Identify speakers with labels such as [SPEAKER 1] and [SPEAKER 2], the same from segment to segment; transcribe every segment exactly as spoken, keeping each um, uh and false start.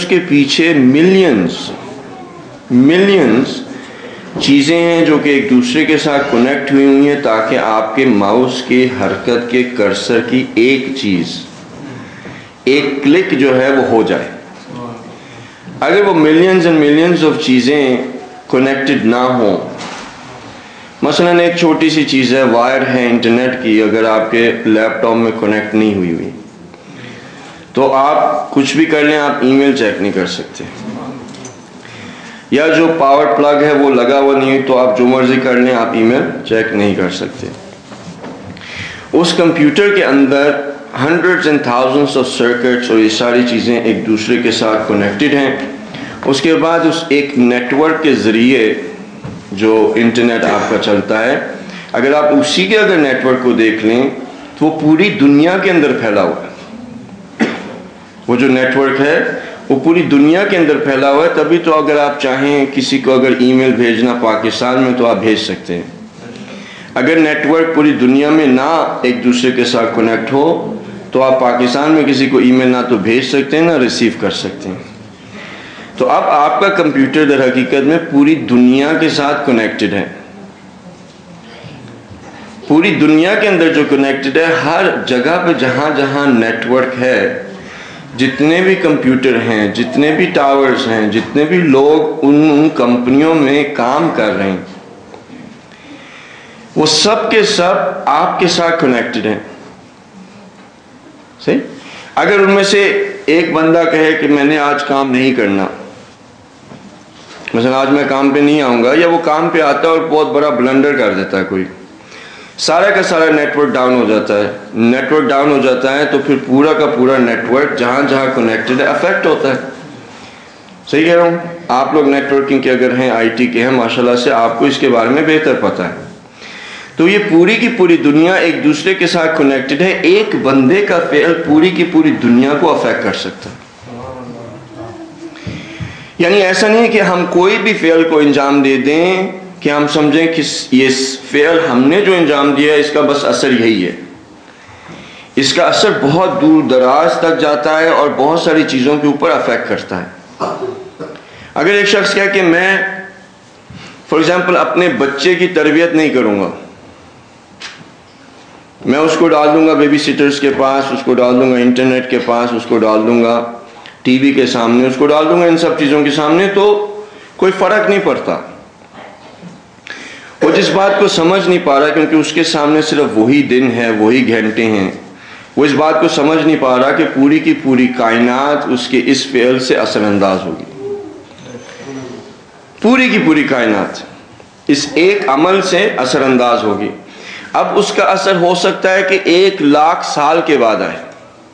[SPEAKER 1] کے پیچھے millions millions چیزیں ہیں جو کہ ایک دوسرے کے ساتھ کنیکٹ ہوئی ہوئی ہیں تاکہ آپ کے ماؤس کے حرکت کے کرسر کی ایک چیز، ایک کلک جو ہے وہ ہو جائے۔ اگر وہ ملینز اینڈ ملینز آف چیزیں کنیکٹڈ نہ ہوں، مثلا ایک چھوٹی سی چیز ہے، وائر ہے انٹرنیٹ کی، اگر آپ کے لیپ ٹاپ میں کنیکٹ نہیں ہوئی ہوئی تو آپ کچھ بھی کر لیں، آپ ای میل چیک نہیں کر سکتے، یا جو پاور پلگ ہے وہ لگا ہوا نہیں ہے تو آپ جو مرضی کر لیں، آپ ای میل چیک نہیں کر سکتے۔ اس کمپیوٹر کے اندر hundreds and thousands of circuits اور یہ ساری چیزیں ایک دوسرے کے ساتھ کنیکٹڈ ہیں۔ اس کے بعد اس ایک نیٹ ورک کے ذریعے جو انٹرنیٹ آپ کا چلتا ہے، اگر آپ اسی کے اگر نیٹ ورک کو دیکھ لیں تو وہ پوری دنیا کے اندر پھیلا ہوا ہے۔ وہ جو نیٹ ورک ہے وہ پوری دنیا کے اندر پھیلا ہوا ہے، تبھی تو اگر آپ چاہیں کسی کو اگر ای میل بھیجنا پاکستان میں تو آپ بھیج سکتے ہیں۔ اگر نیٹ ورک پوری دنیا میں نہ ایک دوسرے کے ساتھ کنیکٹ ہو تو آپ پاکستان میں کسی کو ای میل نہ تو بھیج سکتے ہیں نہ ریسیو کر سکتے ہیں۔ تو اب آپ کا کمپیوٹر در حقیقت میں پوری دنیا کے ساتھ کنیکٹڈ ہے، پوری دنیا کے اندر جو کنیکٹڈ ہے، ہر جگہ پہ جہاں جہاں نیٹ ورک ہے، جتنے بھی کمپیوٹر ہیں، جتنے بھی ٹاورز ہیں، جتنے بھی لوگ ان ان کمپنیوں میں کام کر رہے ہیں، وہ سب کے سب آپ کے ساتھ کنیکٹڈ ہیں۔ صحیح؟ اگر ان میں سے ایک بندہ کہے کہ میں نے آج کام نہیں کرنا، مثلا آج میں کام پہ نہیں آؤں گا، یا وہ کام پہ آتا ہے اور بہت بڑا بلنڈر کر دیتا ہے، کوئی سارا کا سارا نیٹ ورک ڈاؤن ہو جاتا ہے، نیٹ ورک ڈاؤن ہو جاتا ہے تو پھر پورا کا پورا نیٹ ورک جہاں جہاں کنیکٹڈ ہے افیکٹ ہوتا ہے۔ صحیح کہہ رہا ہوں؟ آپ لوگ نیٹ ورکنگ کے اگر ہیں، آئی ٹی کے ہیں، ماشاءاللہ سے آپ کو اس کے بارے میں بہتر پتہ ہے۔ تو یہ پوری کی پوری دنیا ایک دوسرے کے ساتھ کنیکٹڈ ہے، ایک بندے کا فعل پوری کی پوری دنیا کو افیکٹ کر سکتا ہے۔ یعنی ایسا نہیں ہے کہ ہم کوئی بھی فعل کو انجام دے دیں کہ ہم سمجھیں کہ یہ فعل ہم نے جو انجام دیا ہے اس کا بس اثر یہی ہے۔ اس کا اثر بہت دور دراز تک جاتا ہے اور بہت ساری چیزوں کے اوپر افیکٹ کرتا ہے۔ اگر ایک شخص کہے کہ میں فار ایگزامپل اپنے بچے کی تربیت نہیں کروں گا، میں اس کو ڈال دوں گا بیبی سیٹرز کے پاس، اس کو ڈال دوں گا انٹرنیٹ کے پاس، اس کو ڈال دوں گا ٹی وی کے سامنے، اس کو ڈال دوں گا ان سب چیزوں کے سامنے، تو کوئی فرق نہیں پڑتا۔ وہ جس بات کو سمجھ نہیں پا رہا کیونکہ اس کے سامنے صرف وہی دن ہے، وہی گھنٹے ہیں، وہ اس بات کو سمجھ نہیں پا رہا کہ پوری کی پوری کائنات اس کے اس فعل سے اثر انداز ہوگی۔ پوری کی پوری کائنات اس ایک عمل سے اثر انداز ہوگی۔ اب اس کا اثر ہو سکتا ہے کہ ایک لاکھ سال کے بعد آئے،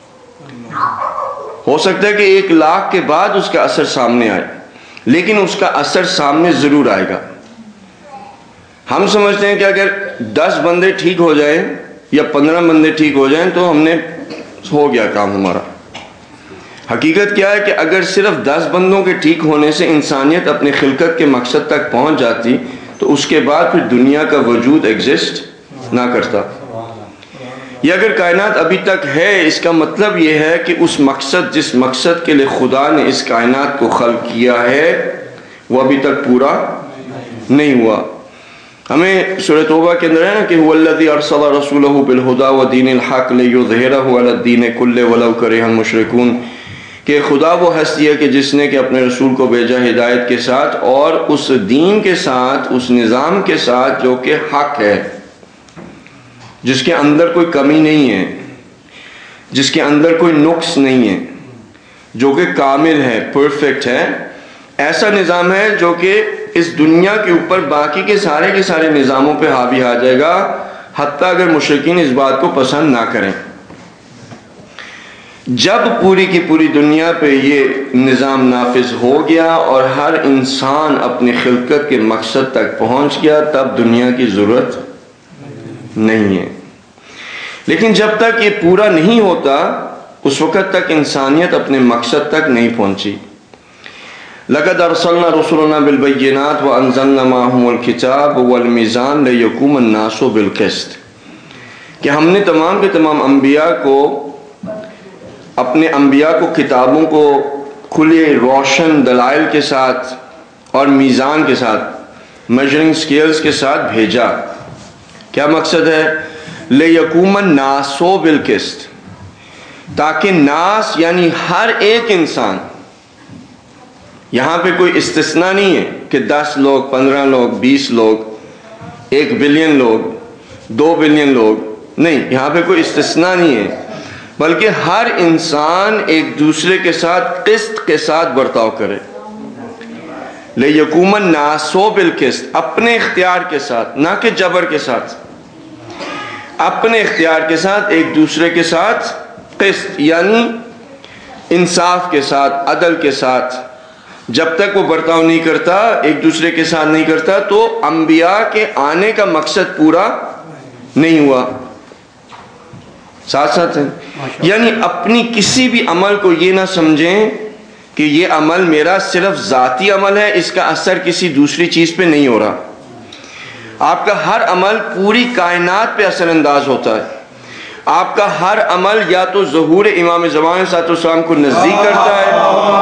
[SPEAKER 1] ہو سکتا ہے کہ ایک لاکھ کے بعد اس کا اثر سامنے آئے، لیکن اس کا اثر سامنے ضرور آئے گا۔ ہم سمجھتے ہیں کہ اگر دس بندے ٹھیک ہو جائیں یا پندرہ بندے ٹھیک ہو جائیں تو ہم نے ہو گیا کام ہمارا۔ حقیقت کیا ہے کہ اگر صرف دس بندوں کے ٹھیک ہونے سے انسانیت اپنے خلقت کے مقصد تک پہنچ جاتی تو اس کے بعد پھر دنیا کا وجود ایگزسٹ نہ کرتا۔ یا اگر کائنات ابھی تک ہے، اس کا مطلب یہ ہے کہ اس مقصد جس مقصد کے لیے خدا نے اس کائنات کو خلق کیا ہے وہ ابھی تک پورا نہیں ہوا۔ ہمیں سورۃ توبہ کے اندر ہے نا کہ هو الذی ارسل رسولہ بالہدی ودین الحق لیظہرہ علی الدین کلہ ولو کرہ المشرکون، کہ خدا وہ ہستی ہے کہ جس نے کہ اپنے رسول کو بھیجا ہدایت کے ساتھ اور اس دین کے ساتھ، اس نظام کے ساتھ جو کہ حق ہے، جس کے اندر کوئی کمی نہیں ہے، جس کے اندر کوئی نقص نہیں ہے، جو کہ کامل ہے، پرفیکٹ ہے۔ ایسا نظام ہے جو کہ اس دنیا کے اوپر باقی کے سارے کے سارے نظاموں پہ حاوی آ جائے گا، حتیٰ اگر مشرکین اس بات کو پسند نہ کریں۔ جب پوری کی پوری دنیا پہ یہ نظام نافذ ہو گیا اور ہر انسان اپنی خلقت کے مقصد تک پہنچ گیا، تب دنیا کی ضرورت نہیں ہے۔ لیکن جب تک یہ پورا نہیں ہوتا اس وقت تک انسانیت اپنے مقصد تک نہیں پہنچی۔ لَقَدْ أَرْسَلْنَا رُسُلَنَا بِالْبَيِّنَاتِ وَأَنزَلْنَا مَعَهُمُ الْكِتَابَ وَالْمِيزَانَ لِيَقُومَ النَّاسُ بِالْقِسْطِ، کہ ہم نے تمام کے تمام انبیاء کو، اپنے انبیاء کو کتابوں کو کھلے روشن دلائل کے ساتھ اور میزان کے ساتھ، میجرنگ سکیلز کے ساتھ بھیجا۔ کیا مقصد ہے؟ لِیَقُومَ النَّاسُ بِالْقِسْطِ، تاکہ ناس یعنی ہر ایک انسان، یہاں پہ کوئی استثناء نہیں ہے کہ دس لوگ، پندرہ لوگ، بیس لوگ، ایک بلین لوگ، دو بلین لوگ، نہیں، یہاں پہ کوئی استثناء نہیں ہے، بلکہ ہر انسان ایک دوسرے کے ساتھ قسط کے ساتھ برتاؤ کرے۔ لِیَقُومَ النَّاسُ بِالْقِسْطِ، اپنے اختیار کے ساتھ، نہ کہ جبر کے ساتھ، اپنے اختیار کے ساتھ ایک دوسرے کے ساتھ قسط یعنی انصاف کے ساتھ، عدل کے ساتھ۔ جب تک وہ برتاؤ نہیں کرتا، ایک دوسرے کے ساتھ نہیں کرتا، تو انبیاء کے آنے کا مقصد پورا نہیں ہوا۔ ساتھ ساتھ ہیں، یعنی اپنی کسی بھی عمل کو یہ نہ سمجھیں کہ یہ عمل میرا صرف ذاتی عمل ہے، اس کا اثر کسی دوسری چیز پہ نہیں ہو رہا۔ آپ کا ہر عمل پوری کائنات پہ اثر انداز ہوتا ہے۔ آپ کا ہر عمل یا تو ظہور امام زمان صلی اللہ علیہ وسلم کو نزدیک کرتا ہے،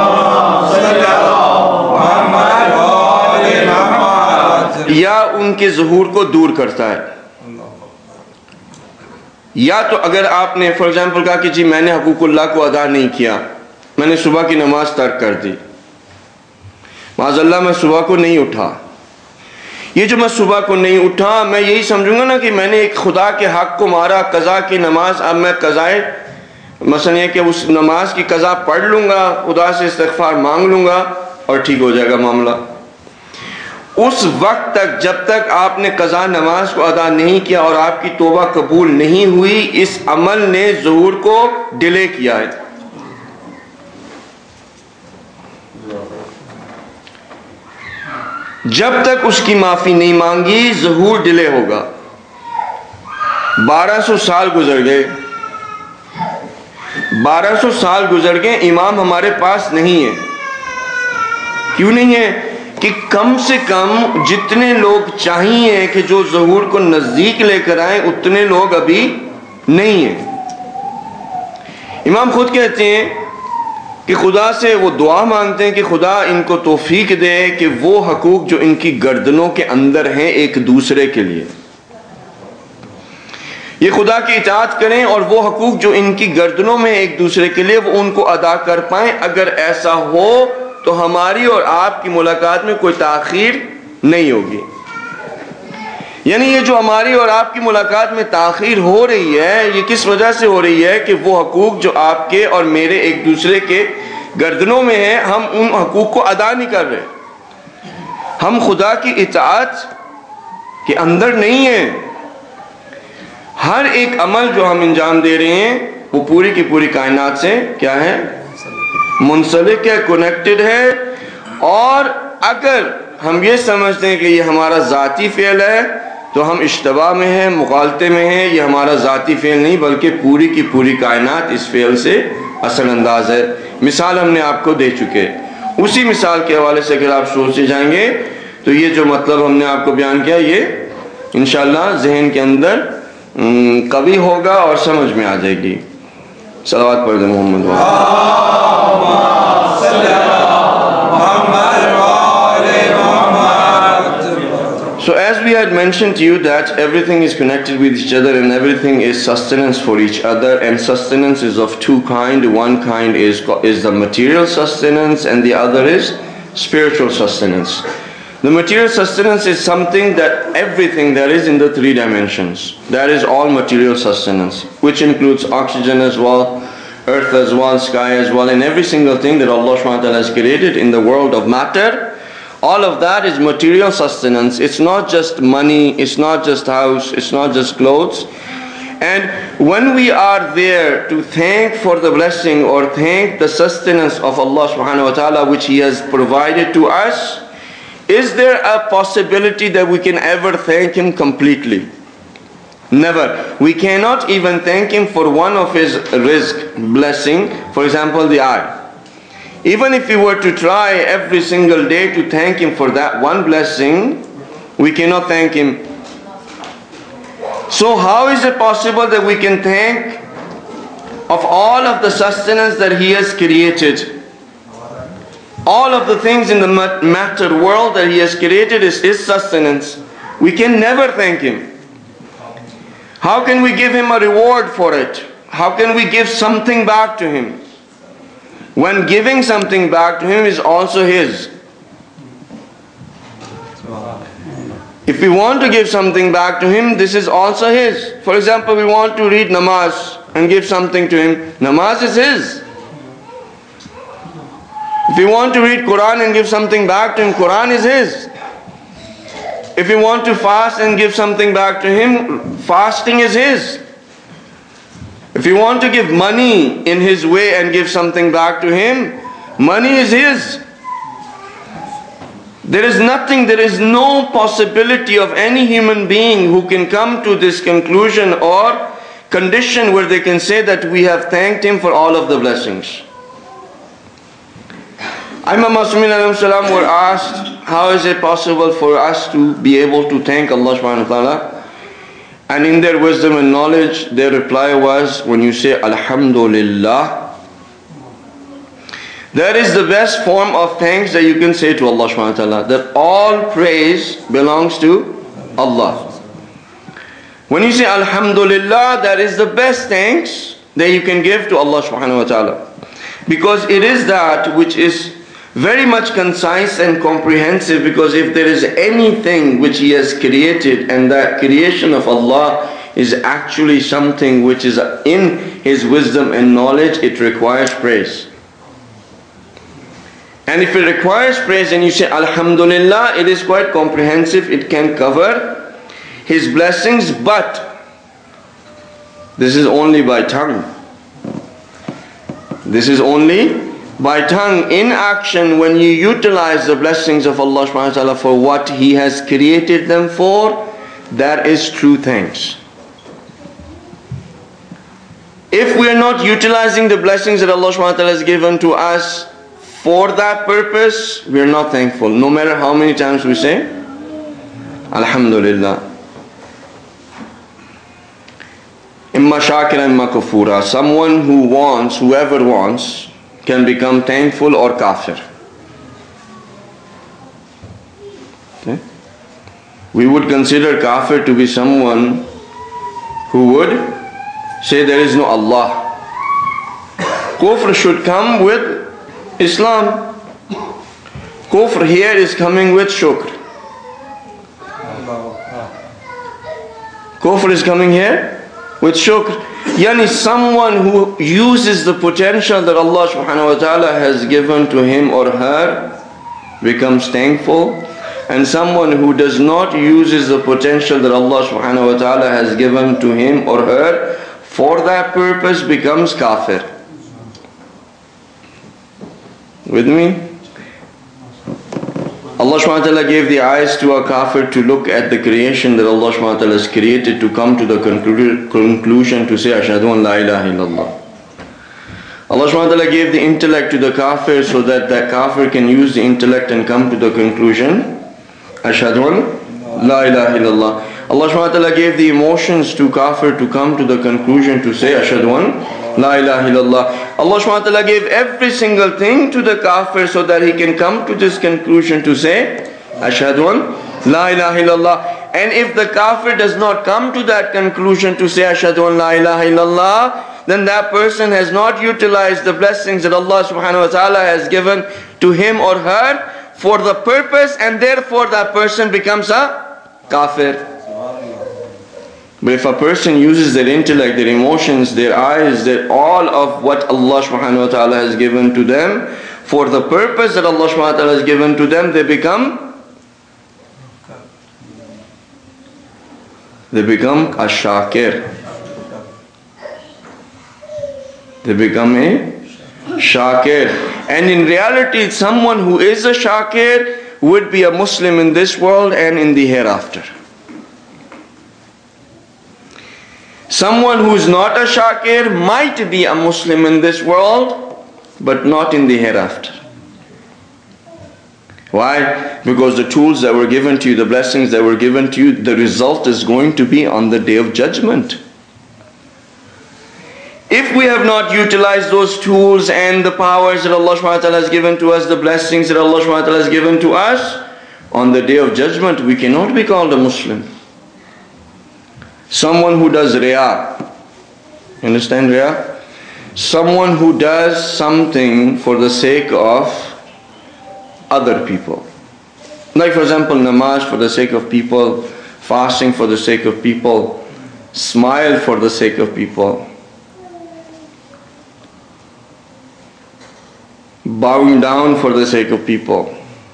[SPEAKER 1] یا ان کے ظہور کو دور کرتا ہے۔ یا تو اگر آپ نے فار ایگزامپل کہا کہ جی میں نے حقوق اللہ کو ادا نہیں کیا، میں نے صبح کی نماز ترک کر دی، معاذ اللہ میں صبح کو نہیں اٹھا، یہ جو میں صبح کو نہیں اٹھا، میں یہی سمجھوں گا نا کہ میں نے ایک خدا کے حق کو مارا، قضا کی نماز، اب میں قضائے مثلا یہ کہ اس نماز کی قضا پڑھ لوں گا، خدا سے استغفار مانگ لوں گا اور ٹھیک ہو جائے گا معاملہ۔ اس وقت تک جب تک آپ نے قضا نماز کو ادا نہیں کیا اور آپ کی توبہ قبول نہیں ہوئی، اس عمل نے ظہور کو ڈیلے کیا ہے۔ جب تک اس کی معافی نہیں مانگی، ظہور ڈیلے ہوگا۔ بارہ سو سال گزر گئے، بارہ سو سال گزر گئے، امام ہمارے پاس نہیں ہے۔ کیوں نہیں ہے؟ کہ کم سے کم جتنے لوگ چاہیے کہ جو ظہور کو نزدیک لے کر آئیں، اتنے لوگ ابھی نہیں ہیں۔ امام خود کہتے ہیں کہ خدا سے وہ دعا مانگتے ہیں کہ خدا ان کو توفیق دے کہ وہ حقوق جو ان کی گردنوں کے اندر ہیں ایک دوسرے کے لیے، یہ خدا کی اطاعت کریں، اور وہ حقوق جو ان کی گردنوں میں ایک دوسرے کے لیے وہ ان کو ادا کر پائیں۔ اگر ایسا ہو تو ہماری اور آپ کی ملاقات میں کوئی تاخیر نہیں ہوگی۔ یعنی یہ جو ہماری اور آپ کی ملاقات میں تاخیر ہو رہی ہے، یہ کس وجہ سے ہو رہی ہے؟ کہ وہ حقوق جو آپ کے اور میرے ایک دوسرے کے گردنوں میں ہیں، ہم ان حقوق کو ادا نہیں کر رہے، ہم خدا کی اطاعت کے اندر نہیں ہیں۔ ہر ایک عمل جو ہم انجام دے رہے ہیں وہ پوری کی پوری کائنات سے کیا ہے؟ منسلک ہے، کنیکٹڈ ہے۔ اور اگر ہم یہ سمجھتے ہیں کہ یہ ہمارا ذاتی فعل ہے تو ہم اشتباہ میں ہیں، مغالطے میں ہیں۔ یہ ہمارا ذاتی فعل نہیں بلکہ پوری کی پوری کائنات اس فعل سے اثر انداز ہے۔ مثال ہم نے آپ کو دے چکے، اسی مثال کے حوالے سے اگر آپ سوچے جائیں گے تو یہ جو مطلب ہم نے آپ کو بیان کیا، یہ انشاءاللہ ذہن کے اندر قوی ہوگا اور سمجھ میں آ جائے گی۔ صلوات پڑھ دیں محمد So as we had mentioned to you that everything is connected with each other and everything is sustenance for each other, and sustenance is of two kinds. One kind is, is the material sustenance and the other is spiritual sustenance. The material sustenance is something that everything that is in the three dimensions, that is all material sustenance, which includes oxygen as well, earth as well, sky as well, and every single thing that Allah subhanahu wa ta'ala has created in the world of matter. All of that is material sustenance. It's not just money, it's not just house, it's not just clothes. And when we are there to thank for the blessing or thank the sustenance of Allah subhanahu wa ta'ala which He has provided to us, is there a possibility that we can ever thank Him completely? Never. We cannot even thank Him for one of His rizq, blessing, for example the eye. Even if we were to try every single day to thank Him for that one blessing, we cannot thank Him. So how is it possible that we can thank of all of the sustenance that He has created? All of the things in the matter world that He has created is His sustenance. We can never thank Him. How can we give Him a reward for it? How can we give something back to Him? When giving something back to Him is also His. If we want to give something back to Him, this is also His. For example, we want to read namaz and give something to Him. Namaz is His. If we want to read Quran and give something back to Him, Quran is His. If we want to fast and give something back to Him, fasting is His. If you want to give money in His way and give something back to Him, money is His. There is nothing, there is no possibility of any human being who can come to this conclusion or condition where they can say that we have thanked Him for all of the blessings. Imam Masumin alayhi salam were asked, how is it possible for us to be able to thank Allah subhanahu wa ta'ala? And in their wisdom and knowledge, their reply was, when you say Alhamdulillah, that is the best form of thanks that you can say to Allah subhanahu wa ta'ala. That all praise belongs to Allah. When you say Alhamdulillah, that is the best thanks that you can give to Allah subhanahu wa ta'ala. Because it is that which is very much concise and comprehensive, because if there is anything which He has created and that creation of Allah is actually something which is in His wisdom and knowledge, it requires praise. And if it requires praise and you say Alhamdulillah, it is quite comprehensive, it can cover His blessings, but this is only by tongue. This is only by tongue. In action, when you utilize the blessings of Allah subhanahu wa ta'ala for what He has created them for, that is true thanks. If we are not utilizing the blessings that Allah subhanahu wa ta'ala has given to us for that purpose, we are not thankful. No matter how many times we say Alhamdulillah. Imma shakira imma kafura. Someone who wants, whoever wants, can become thankful or kafir. Okay? We would consider kafir to be someone who would say there is no Allah. Kufr should come with Islam. Kufr here is coming with shukr. Kufr is coming here with shukr. Yani someone who uses the potential that Allah subhanahu wa ta'ala has given to him or her becomes thankful, and someone who does not uses the potential that Allah subhanahu wa ta'ala has given to him or her for that purpose becomes kafir. With me? Allah subhanahu wa ta'ala gave the eyes to a kafir to look at the creation that Allah subhanahu wa ta'ala has created, to come to the conclu conclusion to say Ashhadu an la ilaha illallah. Allah subhanahu wa ta'ala gave the intellect to the kafir so that that kafir can use the intellect and come to the conclusion Ashhadu an la ilaha illallah. Allah subhanahu wa ta'ala gave the emotions to kafir to come to the conclusion to say Ashhadu an la ilaha illallah. Allah subhanahu wa ta'ala gave every single thing to the kafir so that he can come to this conclusion to say Ashhadu an la ilaha illallah. And if the kafir does not come to that conclusion to say Ashhadu an la ilaha illallah, then that person has not utilized the blessings that Allah subhanahu wa ta'ala has given to him or her for the purpose, and therefore that person becomes a kafir. But if a person uses their intellect, their emotions, their eyes, their all of what Allah subhanahu wa ta'ala has given to them for the purpose that Allah subhanahu wa ta'ala has given to them, they become they become a shakir. They become a shakir. And in reality, someone who is a shakir would be a Muslim in this world and in the hereafter. Someone who is not a shakir might be a Muslim in this world, but not in the hereafter. Why? Because the tools that were given to you, the blessings that were given to you, the result is going to be on the day of judgment. If we we have not utilized those tools and the powers that Allah subhanahu wa ta'ala has given to us, the blessings that Allah subhanahu wa ta'ala has given to us, on the day of judgment we cannot be called a Muslim. Someone who does riya, understand riya? Someone who does something for the sake of other people. Like for example, namaz for the sake of people, fasting for the sake of people, smile for the sake of people, bowing down for the sake of people.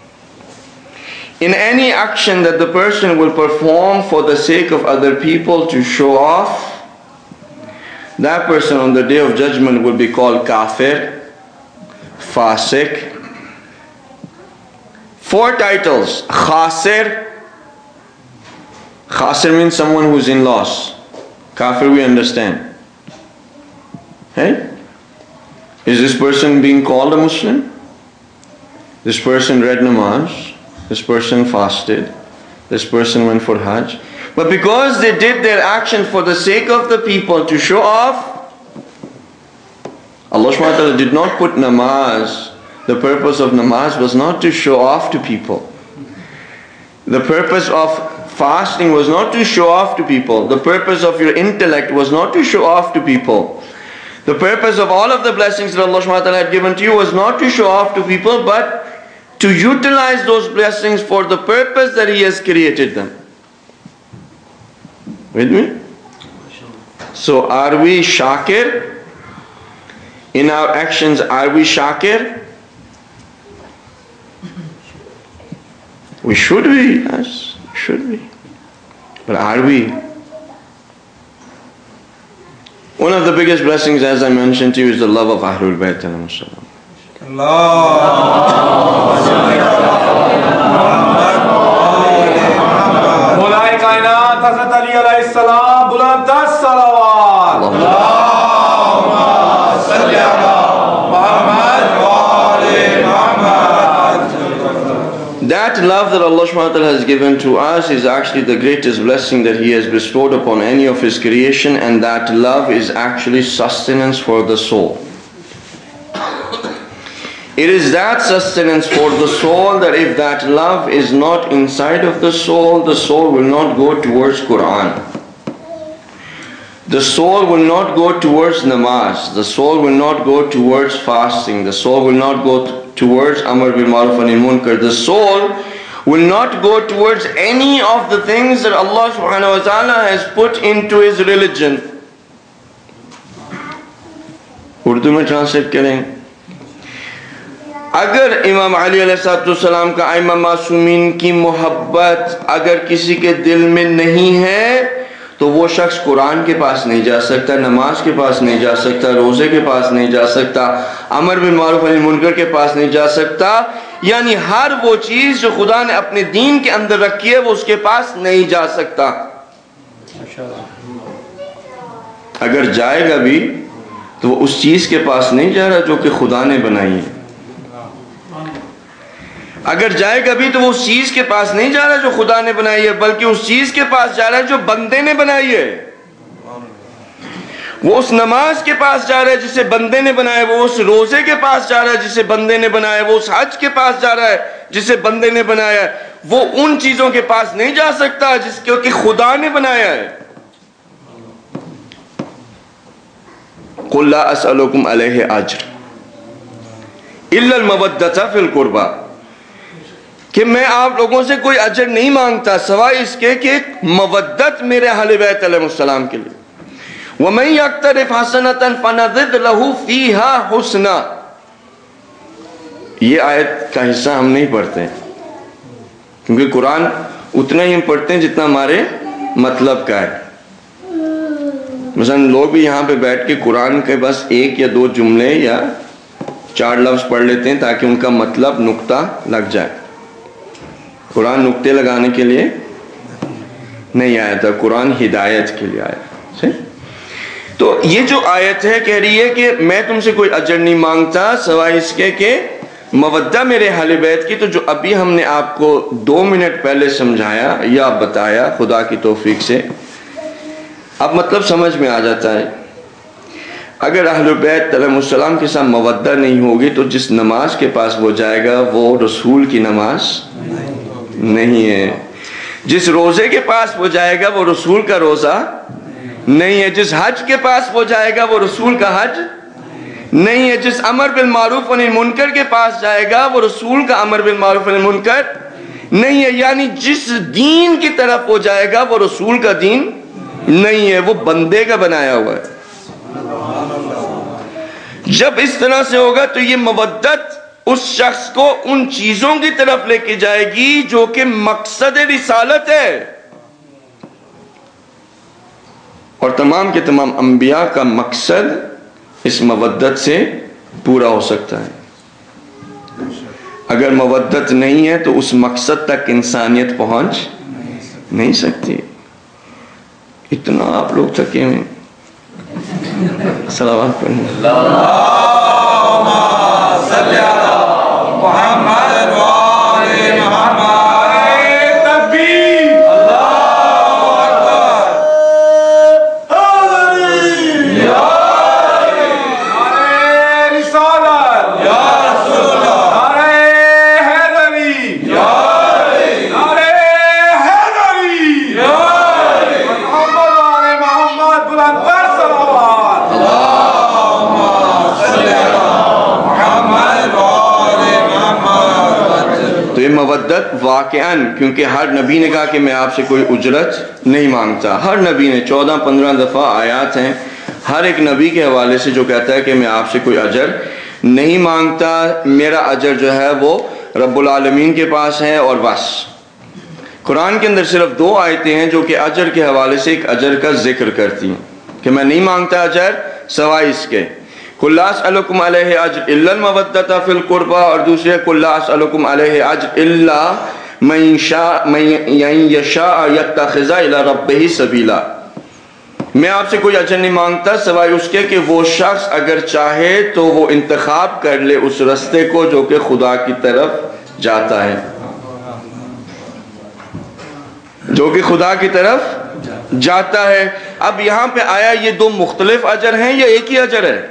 [SPEAKER 1] In any action that the person will perform for the sake of other people to show off, that person on the day of judgment will be called kafir, fasik. Four titles. Khasir. Khasir means someone who is in loss. Kafir we understand. Hey? Is this person being called a Muslim? This person read namaz. This person fasted. This person went for Hajj. But because they did their action for the sake of the people to show off, Allah subhanahu wa ta'ala did not put namaz. The purpose of namaz was not to show off to people. The purpose of fasting was not to show off to people. The purpose of your intellect was not to show off to people. The purpose of all of the blessings that Allah subhanahu wa ta'ala had given to you was not to show off to people, but to utilize those blessings for the purpose that He has created them. With me? So are we shakir? In our actions, are we shakir? We should be, yes, should be. But are we? One of the biggest blessings, as I mentioned to you, is the love of Ahlul Bayt alayhi salam.
[SPEAKER 2] Mulai kainat Hazrat Ali alayhi salam buland das salawat. Allahumma salli ala Muhammad wa ali Muhammad.
[SPEAKER 1] That love that Allah subhanahu wa ta'ala has given to us is actually the greatest blessing that He has bestowed upon any of His creation, and that love is actually sustenance for the soul. It is that sustenance for the soul that if that love is not inside of the soul, the soul will not go towards Quran. The soul will not go towards namaz. The soul will not go towards fasting. The soul will not go towards Amr bil Ma'ruf wa Nahy anil Munkar. The soul will not go towards any of the things that Allah subhanahu wa ta'ala has put into His religion. Urdu mein translate करें. अगर इमाम अली अलैहिस्सलाम का आइमा मासूमीन की मोहब्बत अगर किसी के दिल में नहीं है, तो वो शख्स कुरान के पास नहीं जा सकता, नमाज के पास नहीं जा सकता, रोज़े के पास नहीं जा सकता, अमर बिल मारूफ अनिल मुनकर के पास नहीं जा सकता। यानी हर वो चीज़ जो खुदा ने अपने दीन के अंदर रखी है वो उसके पास नहीं जा सकता। अगर जाएगा भी तो वो उस चीज़ के पास नहीं जा रहा जो कि खुदा ने बनाई है। अगर जाएगा भी तो वो उस चीज के पास नहीं जा रहा जो खुदा ने बनाई है, बल्कि उस चीज के पास जा रहा है जो बंदे ने बनाई है। वो उस नमाज के पास जा रहा है जिसे बंदे ने बनाया है, वो उस रोजे के पास जा रहा है जिसे बंदे ने बनाया है, वो उस हज के पास जा रहा है जिसे बंदे ने बनाया है। वो उन चीजों के पास नहीं जा सकता जिसको कि खुदा ने बनाया है। कुल ला असअलुकुम अलैहि अज्र इल्ला अल मवद्दता फिल कुर्बा, कि मैं आप लोगों से कोई अजर नहीं मांगता सिवाय इसके कि एक मवद्दत मेरे अहले बैत अलैहिस्सलाम के लिए। वमन यक्तरिफ हसनतन फनज़िद लहू फीहा हुस्ना। ये आयत का हिस्सा हम नहीं पढ़ते क्योंकि कुरान उतना ही हम पढ़ते हैं जितना हमारे मतलब का है। मसलन लोग भी यहाँ पे बैठ के कुरान के बस एक या दो जुमले या चार लफ्ज पढ़ लेते हैं ताकि उनका मतलब नुक्ता लग जाए। कुरान नुक्ते लगाने के लिए नहीं आया था, कुरान हिदायत के लिए आया। सही? तो ये जो आयत है कह रही है कि मैं तुमसे कोई अजर नहीं मांगता सिवाय इसके कि मवद्दा मेरे अहले बैत की। तो जो अभी हमने आपको दो मिनट पहले समझाया या बताया खुदा की तौफीक से, अब मतलब समझ में आ जाता है। اگر اہل بیت علیہ السلام کے ساتھ مودت نہیں ہوگی تو جس نماز کے پاس وہ جائے گا وہ رسول کی نماز نہیں ہے. جس روزے کے پاس وہ جائے گا وہ رسول کا روزہ نہیں ہے. جس حج کے پاس وہ جائے گا وہ رسول کا حج نہیں ہے. جس امر بالمعروف و نہی عن المنکر کے پاس جائے گا وہ رسول کا امر بالمعروف و نہی عن المنکر نہیں ہے. یعنی جس دین کی طرف وہ جائے گا وہ رسول کا دین نہیں ہے، وہ بندے کا بنایا ہوا ہے. جب اس طرح سے ہوگا تو یہ مودت اس شخص کو ان چیزوں کی طرف لے کے جائے گی جو کہ مقصد رسالت ہے. اور تمام کے تمام انبیاء کا مقصد اس مودت سے پورا ہو سکتا ہے. اگر مودت نہیں ہے تو اس مقصد تک انسانیت پہنچ نہیں سکتی. اتنا آپ لوگ تھکے ہوئے. صلوات پڑھیں.
[SPEAKER 2] اللہم صلی علی محمد و آل محمد. تکبیر. اللہ اکبر. حیدری. یا نعرہ رسالت. یا رسول اللہ. نعرہ حیدری. یا نعرہ حیدری. یا محمد و آل محمد. بلند تر صلوات.
[SPEAKER 1] تو یہ مودت واقعاً، کیونکہ ہر نبی نے کہا کہ میں آپ سے کوئی اجرت نہیں مانگتا. ہر نبی نے چودہ پندرہ دفعہ آیات ہیں ہر ایک نبی کے حوالے سے جو کہتا ہے کہ میں آپ سے کوئی اجر نہیں مانگتا، میرا اجر جو ہے وہ رب العالمین کے پاس ہے اور بس. قرآن کے اندر صرف دو آیتیں ہیں جو کہ اجر کے حوالے سے ایک اجر کا ذکر کرتی ہیں کہ میں نہیں مانگتا اجر سوائے اس کے. قُلْ لَا أَسْأَلُكُمْ عَلَيْهِ أَجْرًا إِلَّا الْمَوَدَّةَ فِي الْقُرْبَى، اور دوسرے قُلْ لَا أَسْأَلُكُمْ عَلَيْهِ أَجْرًا إِلَّا مَن يَشَاءُ يَتَّخِذَ إِلَى رَبِّهِ سَبِيلًا. میں آپ سے کوئی اجر نہیں مانگتا سوائے اس کے کہ وہ شخص اگر چاہے تو وہ انتخاب کر لے اس رستے کو جو کہ خدا کی طرف جاتا ہے، جو کہ خدا کی طرف جاتا ہے. اب یہاں پہ آیا یہ دو مختلف اجر ہیں یا ایک ہی اجر ہے؟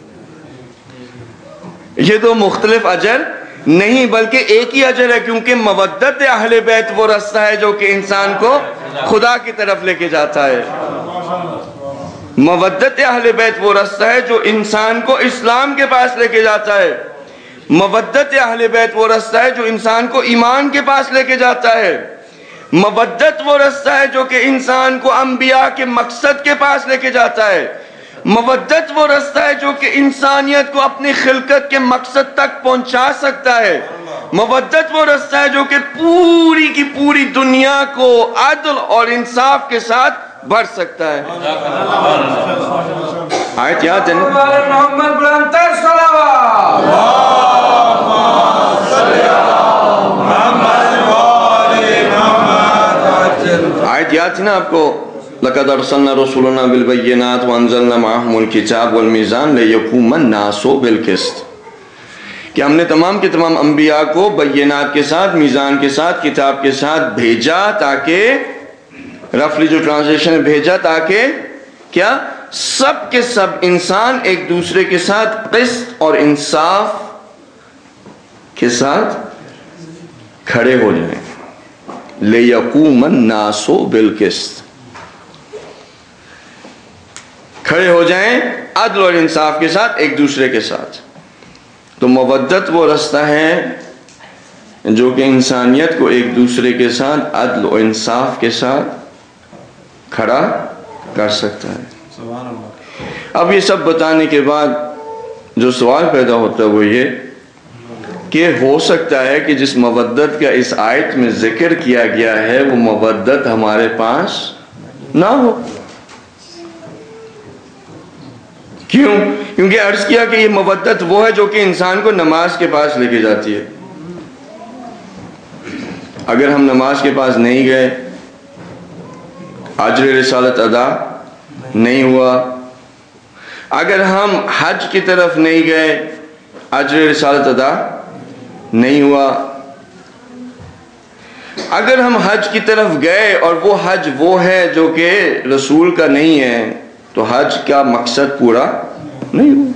[SPEAKER 1] یہ دو مختلف اجر نہیں بلکہ ایک ہی اجر ہے، کیونکہ مودت اہل بیت وہ رستہ ہے جو کہ انسان کو خدا کی طرف لے کے جاتا ہے. مودت اہل بیت وہ رستہ ہے جو انسان کو اسلام کے پاس لے کے جاتا ہے. مودت اہل بیت وہ رستہ ہے جو انسان کو ایمان کے پاس لے کے جاتا ہے. مودت وہ رستہ ہے جو کہ انسان کو انبیاء کے مقصد کے پاس لے کے جاتا ہے. مودت وہ رستہ ہے جو کہ انسانیت کو اپنی خلقت کے مقصد تک پہنچا سکتا ہے. مودت وہ رستہ ہے جو کہ پوری کی پوری دنیا کو عدل اور انصاف کے ساتھ بھر سکتا ہے. آیت یاد ہے نا؟
[SPEAKER 2] محمد بلند تر صلوات.
[SPEAKER 1] آیت یاد تھی نا آپ کو؟ لَقَدْ أَرْسَلْنَا رُسُلَنَا بِالْبَيِّنَاتِ وَأَنزَلْنَا مَعَهُمُ الْكِتَابَ وَالْمِيزَانَ لِيَقُومَ النَّاسُ بِالْقِسْطِ، کہ ہم نے تمام کے تمام انبیاء کو بینات کے ساتھ، میزان کے ساتھ، کتاب کے ساتھ بھیجا تاکہ رفلی جو ٹرانسلیشن ہے بھیجا تاکہ کیا سب کے سب انسان ایک دوسرے کے ساتھ قسط اور انصاف کے ساتھ کھڑے ہو جائیں. لِيَقُومَ النَّاسُ بِالْقِسْطِ، کھڑے ہو جائیں عدل اور انصاف کے ساتھ ایک دوسرے کے ساتھ. تو مودت وہ رستہ ہے جو کہ انسانیت کو ایک دوسرے کے ساتھ عدل و انصاف کے ساتھ کھڑا کر سکتا ہے. اب یہ سب بتانے کے بعد جو سوال پیدا ہوتا ہے وہ یہ کہ ہو سکتا ہے کہ جس مودت کا اس آیت میں ذکر کیا گیا ہے وہ مودت ہمارے پاس نہ ہو. کیوں؟ کیونکہ عرض کیا کہ یہ مودت وہ ہے جو کہ انسان کو نماز کے پاس لے کے جاتی ہے. اگر ہم نماز کے پاس نہیں گئے اجر رسالت ادا نہیں ہوا. اگر ہم حج کی طرف نہیں گئے اجر رسالت ادا نہیں ہوا. اگر ہم حج کی طرف گئے اور وہ حج وہ ہے جو کہ رسول کا نہیں ہے تو حج کا مقصد پورا نہیں ہوا۔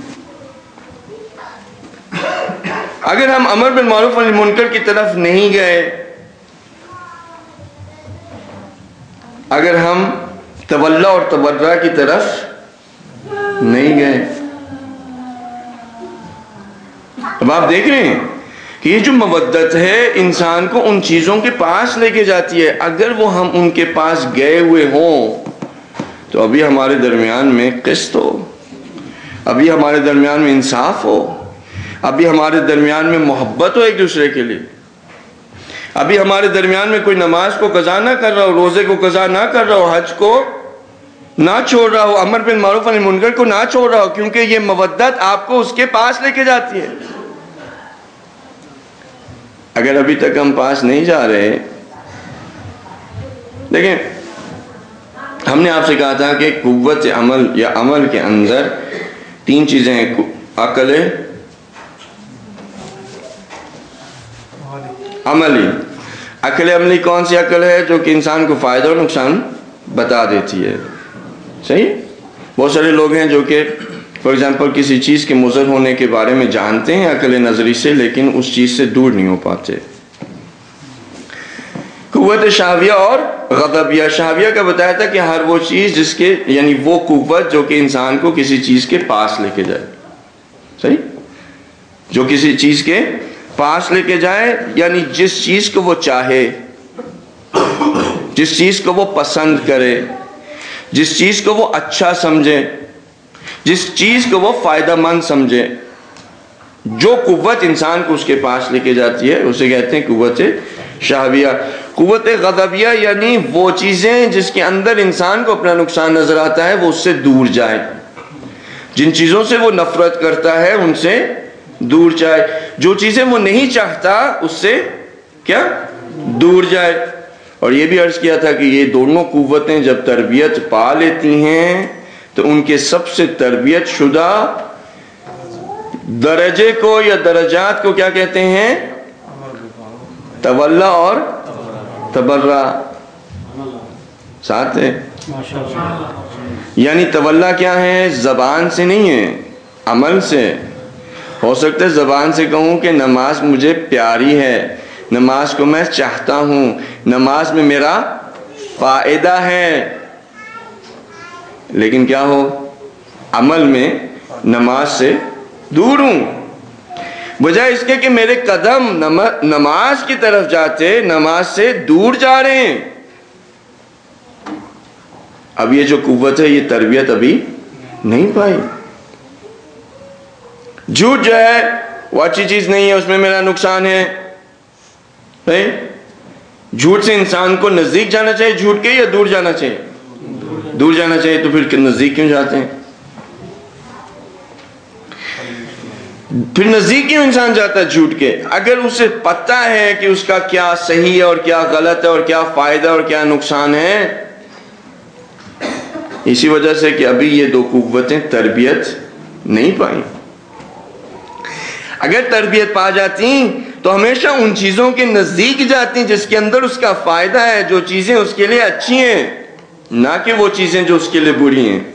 [SPEAKER 1] اگر ہم امر بالمعروف و منکر کی طرف نہیں گئے، اگر ہم تولا اور تبرع کی طرف نہیں گئے، اب آپ دیکھ رہے ہیں کہ یہ جو مودت ہے انسان کو ان چیزوں کے پاس لے کے جاتی ہے۔ اگر وہ ہم ان کے پاس گئے ہوئے ہوں تو ابھی ہمارے درمیان میں قسط ہو، ابھی ہمارے درمیان میں انصاف ہو، ابھی ہمارے درمیان میں محبت ہو ایک دوسرے کے لیے، ابھی ہمارے درمیان میں کوئی نماز کو قضا نہ کر رہا ہو، روزے کو قضا نہ کر رہا ہو، حج کو نہ چھوڑ رہا ہو، امر بالمعروف و منکر کو نہ چھوڑ رہا ہو، کیونکہ یہ مودت آپ کو اس کے پاس لے کے جاتی ہے۔ اگر ابھی تک ہم پاس نہیں جا رہے، دیکھیں ہم نے آپ سے کہا تھا کہ قوت عمل یا عمل کے اندر تین چیزیں ہیں، عقل عملی۔ عقل عملی کون سی عقل ہے؟ جو کہ انسان کو فائدہ اور نقصان بتا دیتی ہے، صحیح؟ بہت سارے لوگ ہیں جو کہ فار ایگزامپل کسی چیز کے مضر ہونے کے بارے میں جانتے ہیں عقل نظری سے، لیکن اس چیز سے دور نہیں ہو پاتے۔ قوت شہویہ اور غضبیہ۔ شہویہ کا بتایا تھا کہ ہر وہ چیز جس کے یعنی وہ قوت جو کہ انسان کو کسی چیز کے پاس لے کے جائے، صحیح؟ جو کسی چیز کے پاس لے کے جائے، یعنی جس چیز کو وہ چاہے، جس چیز کو وہ پسند کرے، جس چیز کو وہ اچھا سمجھے، جس چیز کو وہ فائدہ مند سمجھے، جو قوت انسان کو اس کے پاس لے کے جاتی ہے اسے کہتے ہیں قوت شہویہ۔ قوت غضبیہ یعنی وہ چیزیں جس کے اندر انسان کو اپنا نقصان نظر آتا ہے وہ اس سے دور جائے، جن چیزوں سے وہ نفرت کرتا ہے ان سے دور جائے، جو چیزیں وہ نہیں چاہتا اس سے کیا دور جائے۔ اور یہ بھی عرض کیا تھا کہ یہ دونوں قوتیں جب تربیت پا لیتی ہیں تو ان کے سب سے تربیت شدہ درجے کو یا درجات کو کیا کہتے ہیں؟ تولا اور تبرع۔ ساتھ ہے، یعنی تولا کیا ہے؟ زبان سے نہیں ہے، عمل سے۔ ہو سکتا ہے زبان سے کہوں کہ نماز مجھے پیاری ہے، نماز کو میں چاہتا ہوں، نماز میں میرا فائدہ ہے، لیکن کیا ہو عمل میں نماز سے دور ہوں، بجائے اس کے کہ میرے قدم نماز کی طرف جاتے نماز سے دور جا رہے ہیں۔ اب یہ جو قوت ہے یہ تربیت ابھی نہیں پائی۔ جھوٹ جو ہے وہ اچھی چیز نہیں ہے، اس میں میرا نقصان ہے۔ جھوٹ سے انسان کو نزدیک جانا چاہیے جھوٹ کے یا دور جانا چاہیے؟ دور جانا چاہیے، تو پھر نزدیک کیوں جاتے ہیں؟ پھر نزدیک کیوں انسان جاتا ہے جھوٹ کے؟ اگر اسے پتہ ہے کہ اس کا کیا صحیح ہے اور کیا غلط ہے اور کیا فائدہ اور کیا نقصان ہے، اسی وجہ سے کہ ابھی یہ دو قوتیں تربیت نہیں پائیں۔ اگر تربیت پا جاتی تو ہمیشہ ان چیزوں کے نزدیک جاتی جس کے اندر اس کا فائدہ ہے، جو چیزیں اس کے لیے اچھی ہیں، نہ کہ وہ چیزیں جو اس کے لیے بری ہیں۔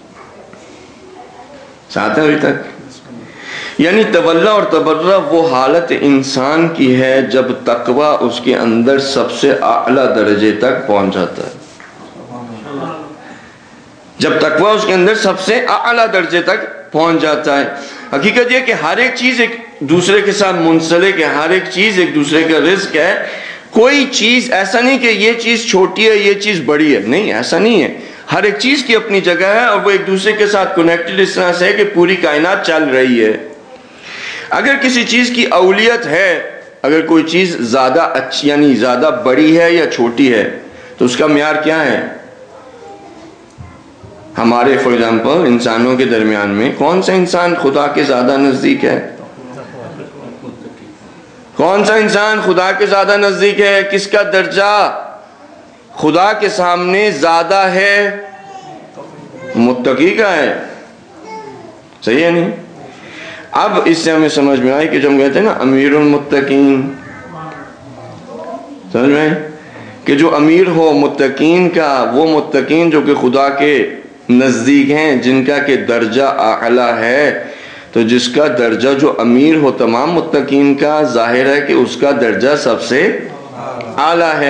[SPEAKER 1] ساتھ ہے ابھی تک؟ یعنی تولا اور تبرع وہ حالت انسان کی ہے جب تقوی اس کے اندر سب سے اعلیٰ درجے تک پہنچ جاتا ہے، جب تقوی اس کے اندر سب سے اعلیٰ درجے تک پہنچ جاتا ہے۔ حقیقت یہ کہ ہر ایک چیز ایک دوسرے کے ساتھ منسلک ہے، ہر ایک چیز ایک دوسرے کا رزق ہے۔ کوئی چیز ایسا نہیں کہ یہ چیز چھوٹی ہے یہ چیز بڑی ہے، نہیں، ایسا نہیں ہے۔ ہر ایک چیز کی اپنی جگہ ہے اور وہ ایک دوسرے کے ساتھ کنیکٹڈ اس طرح سے ہے کہ پوری کائنات چل رہی ہے۔ اگر کسی چیز کی اولیت ہے، اگر کوئی چیز زیادہ اچھی یعنی زیادہ بڑی ہے یا چھوٹی ہے تو اس کا معیار کیا ہے؟ ہمارے فار ایگزامپل انسانوں کے درمیان میں کون سا انسان خدا کے زیادہ نزدیک ہے؟ کون سا انسان خدا کے زیادہ نزدیک ہے؟ کس کا درجہ خدا کے سامنے زیادہ ہے؟ متقی کا ہے، صحیح ہے نہیں؟ اب اس سے ہمیں سمجھ میں آئی کہ جو ہم کہتے ہیں نا امیر المتقین، سمجھ میں آئی کہ جو امیر ہو متقین کا، وہ متقین جو کہ خدا کے نزدیک ہیں جن کا کہ درجہ اعلیٰ ہے، تو جس کا درجہ جو امیر ہو تمام متقین کا، ظاہر ہے کہ اس کا درجہ سب سے اعلیٰ ہے،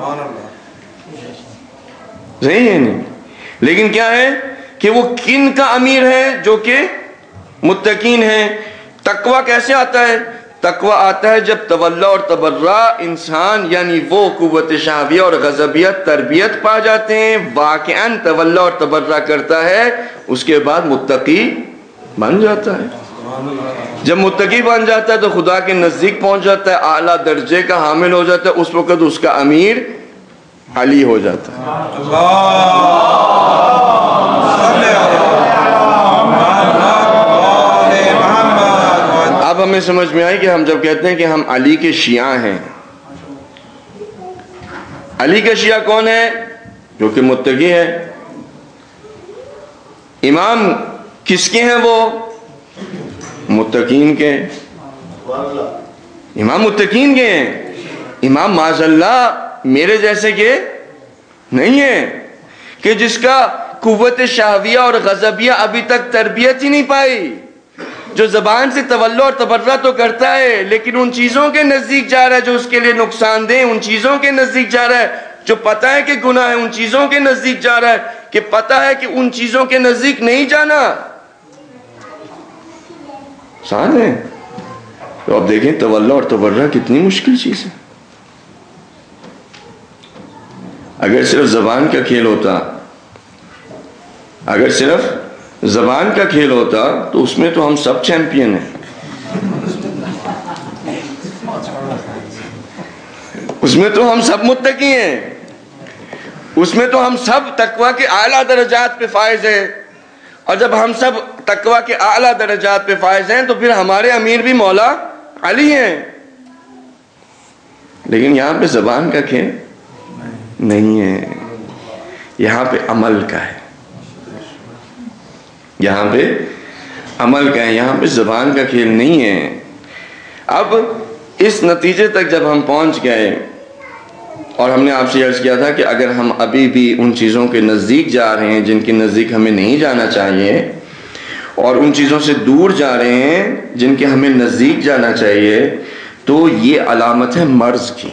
[SPEAKER 1] صحیح ہے نہیں؟ لیکن کیا ہے کہ وہ کن کا امیر ہے؟ جو کہ متقین ہیں۔ تقوی کیسے آتا ہے؟ تقوی آتا ہے جب تولا اور تبرع انسان یعنی وہ قوت شہویہ اور غضبیہ تربیت پا جاتے ہیں، واقعاً تولا اور تبرع کرتا ہے، اس کے بعد متقی بن جاتا ہے۔ جب متقی بن جاتا ہے تو خدا کے نزدیک پہنچ جاتا ہے، اعلیٰ درجے کا حامل ہو جاتا ہے، اس وقت اس کا امیر علی ہو جاتا ہے۔ اب ہمیں سمجھ میں آئی کہ ہم جب کہتے ہیں کہ ہم علی کے شیعہ ہیں، علی کے شیعہ کون ہے؟ جو کہ متقی ہے۔ امام کس کے ہیں؟ وہ متقین کے۔ امام متقین کے ہیں۔ امام معاذ اللہ میرے جیسے کے نہیں ہے، کہ جس کا قوت شہویہ اور غضبیہ ابھی تک تربیت ہی نہیں پائی، جو زبان سے تولا اور تبرع تو کرتا ہے لیکن ان چیزوں کے نزدیک جا رہا ہے جو اس کے لیے نقصان دہ، ان چیزوں کے نزدیک جا رہا ہے جو پتہ ہے کہ گناہ ہے، ان چیزوں کے نزدیک جا رہا ہے کہ پتہ ہے کہ ان چیزوں کے نزدیک نہیں جانا۔ ساتھ ہے؟ تو اب دیکھیں تولا اور تبرع کتنی مشکل چیز ہے۔ اگر صرف زبان کا کھیل ہوتا اگر صرف زبان کا کھیل ہوتا تو اس میں تو ہم سب چیمپئن ہیں، اس میں تو ہم سب متقی ہیں، اس میں تو ہم سب تقوی کے اعلیٰ درجات پہ فائز ہیں، اور جب ہم سب تقوی کے اعلیٰ درجات پہ فائز ہیں تو پھر ہمارے امیر بھی مولا علی ہیں۔ لیکن یہاں پہ زبان کا کھیل نہیں ہے، یہاں پہ عمل کا ہے، یہاں پہ عمل کا ہے، یہاں پہ زبان کا کھیل نہیں ہے۔ اب اس نتیجے تک جب ہم پہنچ گئے، اور ہم نے آپ سے عرض کیا تھا کہ اگر ہم ابھی بھی ان چیزوں کے نزدیک جا رہے ہیں جن کے نزدیک ہمیں نہیں جانا چاہیے، اور ان چیزوں سے دور جا رہے ہیں جن کے ہمیں نزدیک جانا چاہیے، تو یہ علامت ہے مرض کی،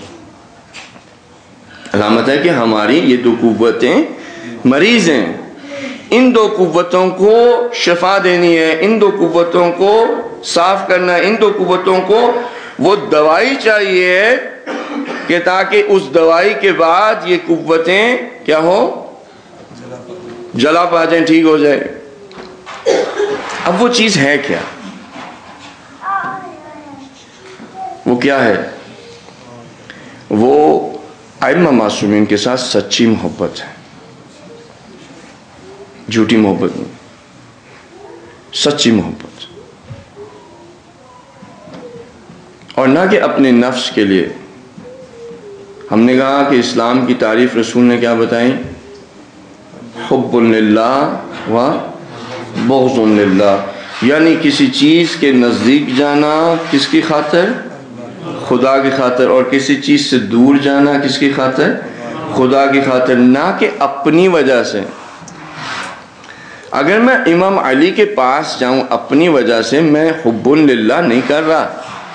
[SPEAKER 1] علامت ہے کہ ہماری یہ دو قوتیں مریض ہیں۔ ان دو قوتوں کو شفا دینی ہے، ان دو قوتوں کو صاف کرنا ہے، ان دو قوتوں کو وہ دوائی چاہیے کہ تاکہ اس دوائی کے بعد یہ قوتیں کیا ہو؟ جلا پا جائیں، ٹھیک ہو جائے۔ اب وہ چیز ہے کیا؟ وہ کیا ہے؟ وہ ائمہ معصومین کے ساتھ سچی محبت ہے، جھوٹی محبت نہیں، سچی محبت، اور نہ کہ اپنے نفس کے لیے۔ ہم نے کہا کہ اسلام کی تعریف رسول نے کیا بتائی؟ حب للہ و بغض للہ، یعنی کسی چیز کے نزدیک جانا کس کی خاطر؟ خدا کی خاطر، اور کسی چیز سے دور جانا کس کی خاطر؟ خدا کی خاطر، نہ کہ اپنی وجہ سے۔ اگر میں امام علی کے پاس جاؤں اپنی وجہ سے، میں حب للہ نہیں کر رہا،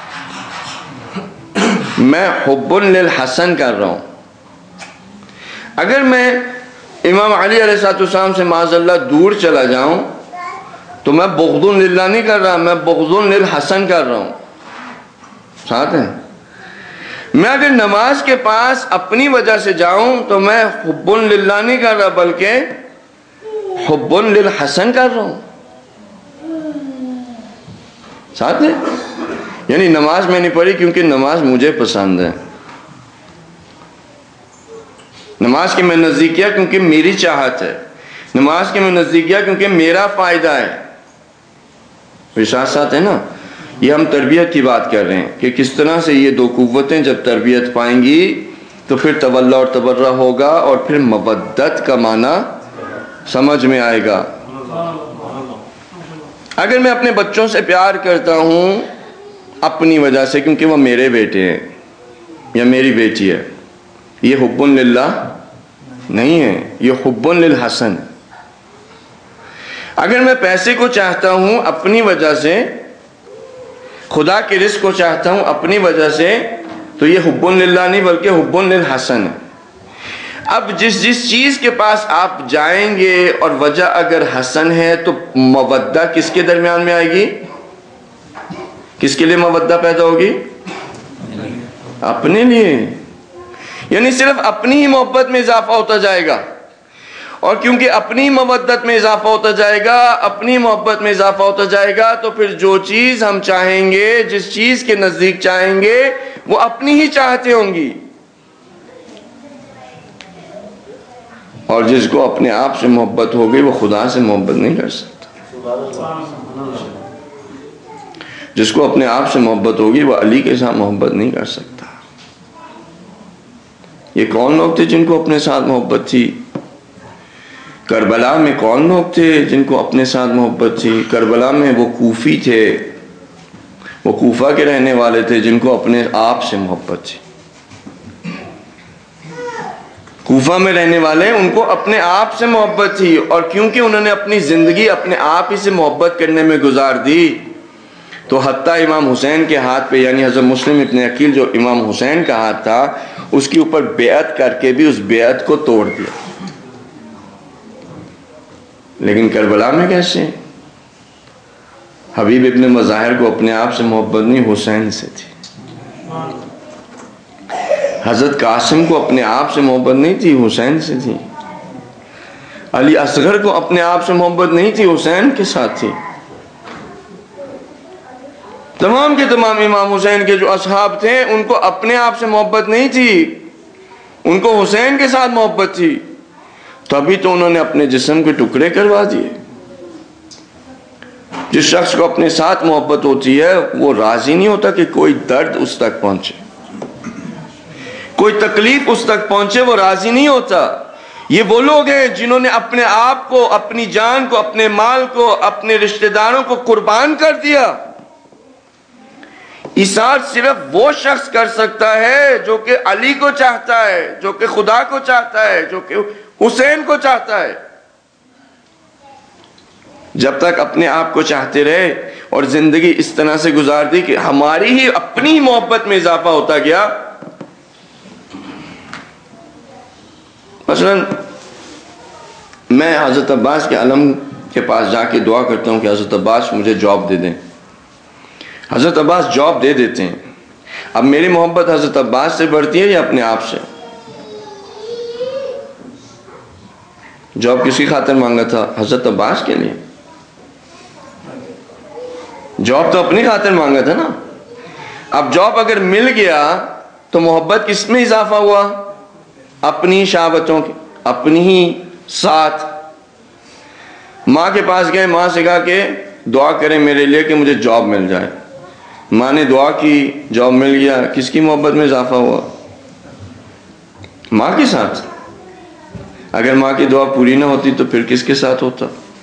[SPEAKER 1] میں حب للحسن کر رہا ہوں۔ اگر میں امام علی علیہ السلام سے معاذ اللہ دور چلا جاؤں تو میں بغض للہ نہیں کر رہا، میں بغض للحسن کر رہا ہوں۔ ساتھ ہیں؟ میں اگر نماز کے پاس اپنی وجہ سے جاؤں تو میں حب للہ نہیں کر رہا بلکہ حب للحسن کر رہا ہوں۔ ساتھ ہیں؟ یعنی نماز میں نہیں پڑھی کیونکہ نماز مجھے پسند ہے، نماز کے میں نزدیک کیا کیونکہ میری چاہت ہے، نماز کے میں نزدیک کیا کیونکہ میرا فائدہ ہے۔ میرے ساتھ ساتھ ہے نا، یہ ہم تربیت کی بات کر رہے ہیں کہ کس طرح سے یہ دو قوتیں جب تربیت پائیں گی تو پھر تولا اور تبرع ہوگا، اور پھر مودت کا معنی سمجھ میں آئے گا۔ اگر میں اپنے بچوں سے پیار کرتا ہوں اپنی وجہ سے کیونکہ وہ میرے بیٹے ہیں یا میری بیٹی ہے، یہ حب للہ نہیں ہے، یہ حب للحسن ہے۔ اگر میں پیسے کو چاہتا ہوں اپنی وجہ سے، خدا کے رزق کو چاہتا ہوں اپنی وجہ سے، تو یہ حب للہ نہیں بلکہ حب للحسن ہے۔ اب جس جس چیز کے پاس آپ جائیں گے اور وجہ اگر حسن ہے تو مودہ کس کے درمیان میں آئے گی؟ کس کے لیے مودہ پیدا ہوگی؟ اپنے لیے، یعنی صرف اپنی ہی محبت میں اضافہ ہوتا جائے گا، اور کیونکہ اپنی مودت میں اضافہ ہوتا جائے گا، اپنی محبت میں اضافہ ہوتا جائے گا، تو پھر جو چیز ہم چاہیں گے، جس چیز کے نزدیک چاہیں گے، وہ اپنی ہی چاہتے ہوں گی، اور جس کو اپنے آپ سے محبت ہوگی وہ خدا سے محبت نہیں کر سکتا۔ جس کو اپنے آپ سے محبت ہوگی وہ علی کے ساتھ محبت نہیں کر سکتا۔ یہ کون لوگ تھے جن کو اپنے ساتھ محبت تھی؟ کربلا میں کون لوگ تھے جن کو اپنے ساتھ محبت تھی؟ کربلا میں وہ کوفی تھے، وہ کوفہ کے رہنے والے تھے جن کو اپنے آپ سے محبت تھی۔ کوفہ میں رہنے والے، ان کو اپنے آپ سے محبت تھی، اور کیونکہ انہوں نے اپنی زندگی اپنے آپ ہی سے محبت کرنے میں گزار دی، تو حتیٰ امام حسین کے ہاتھ پہ، یعنی حضرت مسلم ابن عقیل جو امام حسین کا ہاتھ تھا، اس کے اوپر بیعت کر کے بھی اس بیعت کو توڑ دیا۔ لیکن کربلا میں کیسے؟ حبیب ابن مظاہر کو اپنے آپ سے محبت نہیں، حسین سے تھی۔ حضرت قاسم کو اپنے آپ سے محبت نہیں تھی، حسین سے تھی۔ علی اصغر کو اپنے آپ سے محبت نہیں تھی، حسین کے ساتھ تھی۔ تمام کے تمام امام حسین کے جو اصحاب تھے ان کو اپنے آپ سے محبت نہیں تھی، ان کو حسین کے ساتھ محبت تھی، تبھی تو انہوں نے اپنے جسم کے ٹکڑے کروا دیے۔ جس شخص کو اپنے ساتھ محبت ہوتی ہے وہ راضی نہیں ہوتا کہ کوئی درد اس تک پہنچے، کوئی تکلیف اس تک پہنچے، وہ راضی نہیں ہوتا۔ یہ وہ لوگ ہیں جنہوں نے اپنے آپ کو، اپنی جان کو، اپنے مال کو، اپنے رشتہ داروں کو قربان کر دیا۔ ایثار صرف وہ شخص کر سکتا ہے جو کہ علی کو چاہتا ہے، جو کہ خدا کو چاہتا ہے، جو کہ حسین کو چاہتا ہے۔ جب تک اپنے آپ کو چاہتے رہے اور زندگی اس طرح سے گزار دی کہ ہماری ہی اپنی محبت میں اضافہ ہوتا گیا۔ مثلا میں حضرت عباس کے علم کے پاس جا کے دعا کرتا ہوں کہ حضرت عباس مجھے جاب دے دیں، حضرت عباس جاب دے دیتے ہیں۔ اب میری محبت حضرت عباس سے بڑھتی ہے یا اپنے آپ سے؟ جاب کس کی خاطر مانگا تھا؟ حضرت عباس کے لیے۔ جاب تو اپنی خاطر مانگا تھا نا۔ اب جاب اگر مل گیا تو محبت کس میں اضافہ ہوا؟ اپنی شہوتوں کی، اپنی ہی ساتھ۔ ماں کے پاس گئے، ماں سے کہا کہ دعا کریں میرے لیے کہ مجھے جاب مل جائے۔ ماں نے دعا کی، جاب مل گیا، کس کی محبت میں اضافہ ہوا؟ ماں کے ساتھ۔ اگر ماں کی دعا پوری نہ ہوتی تو پھر کس کے ساتھ ہوتا؟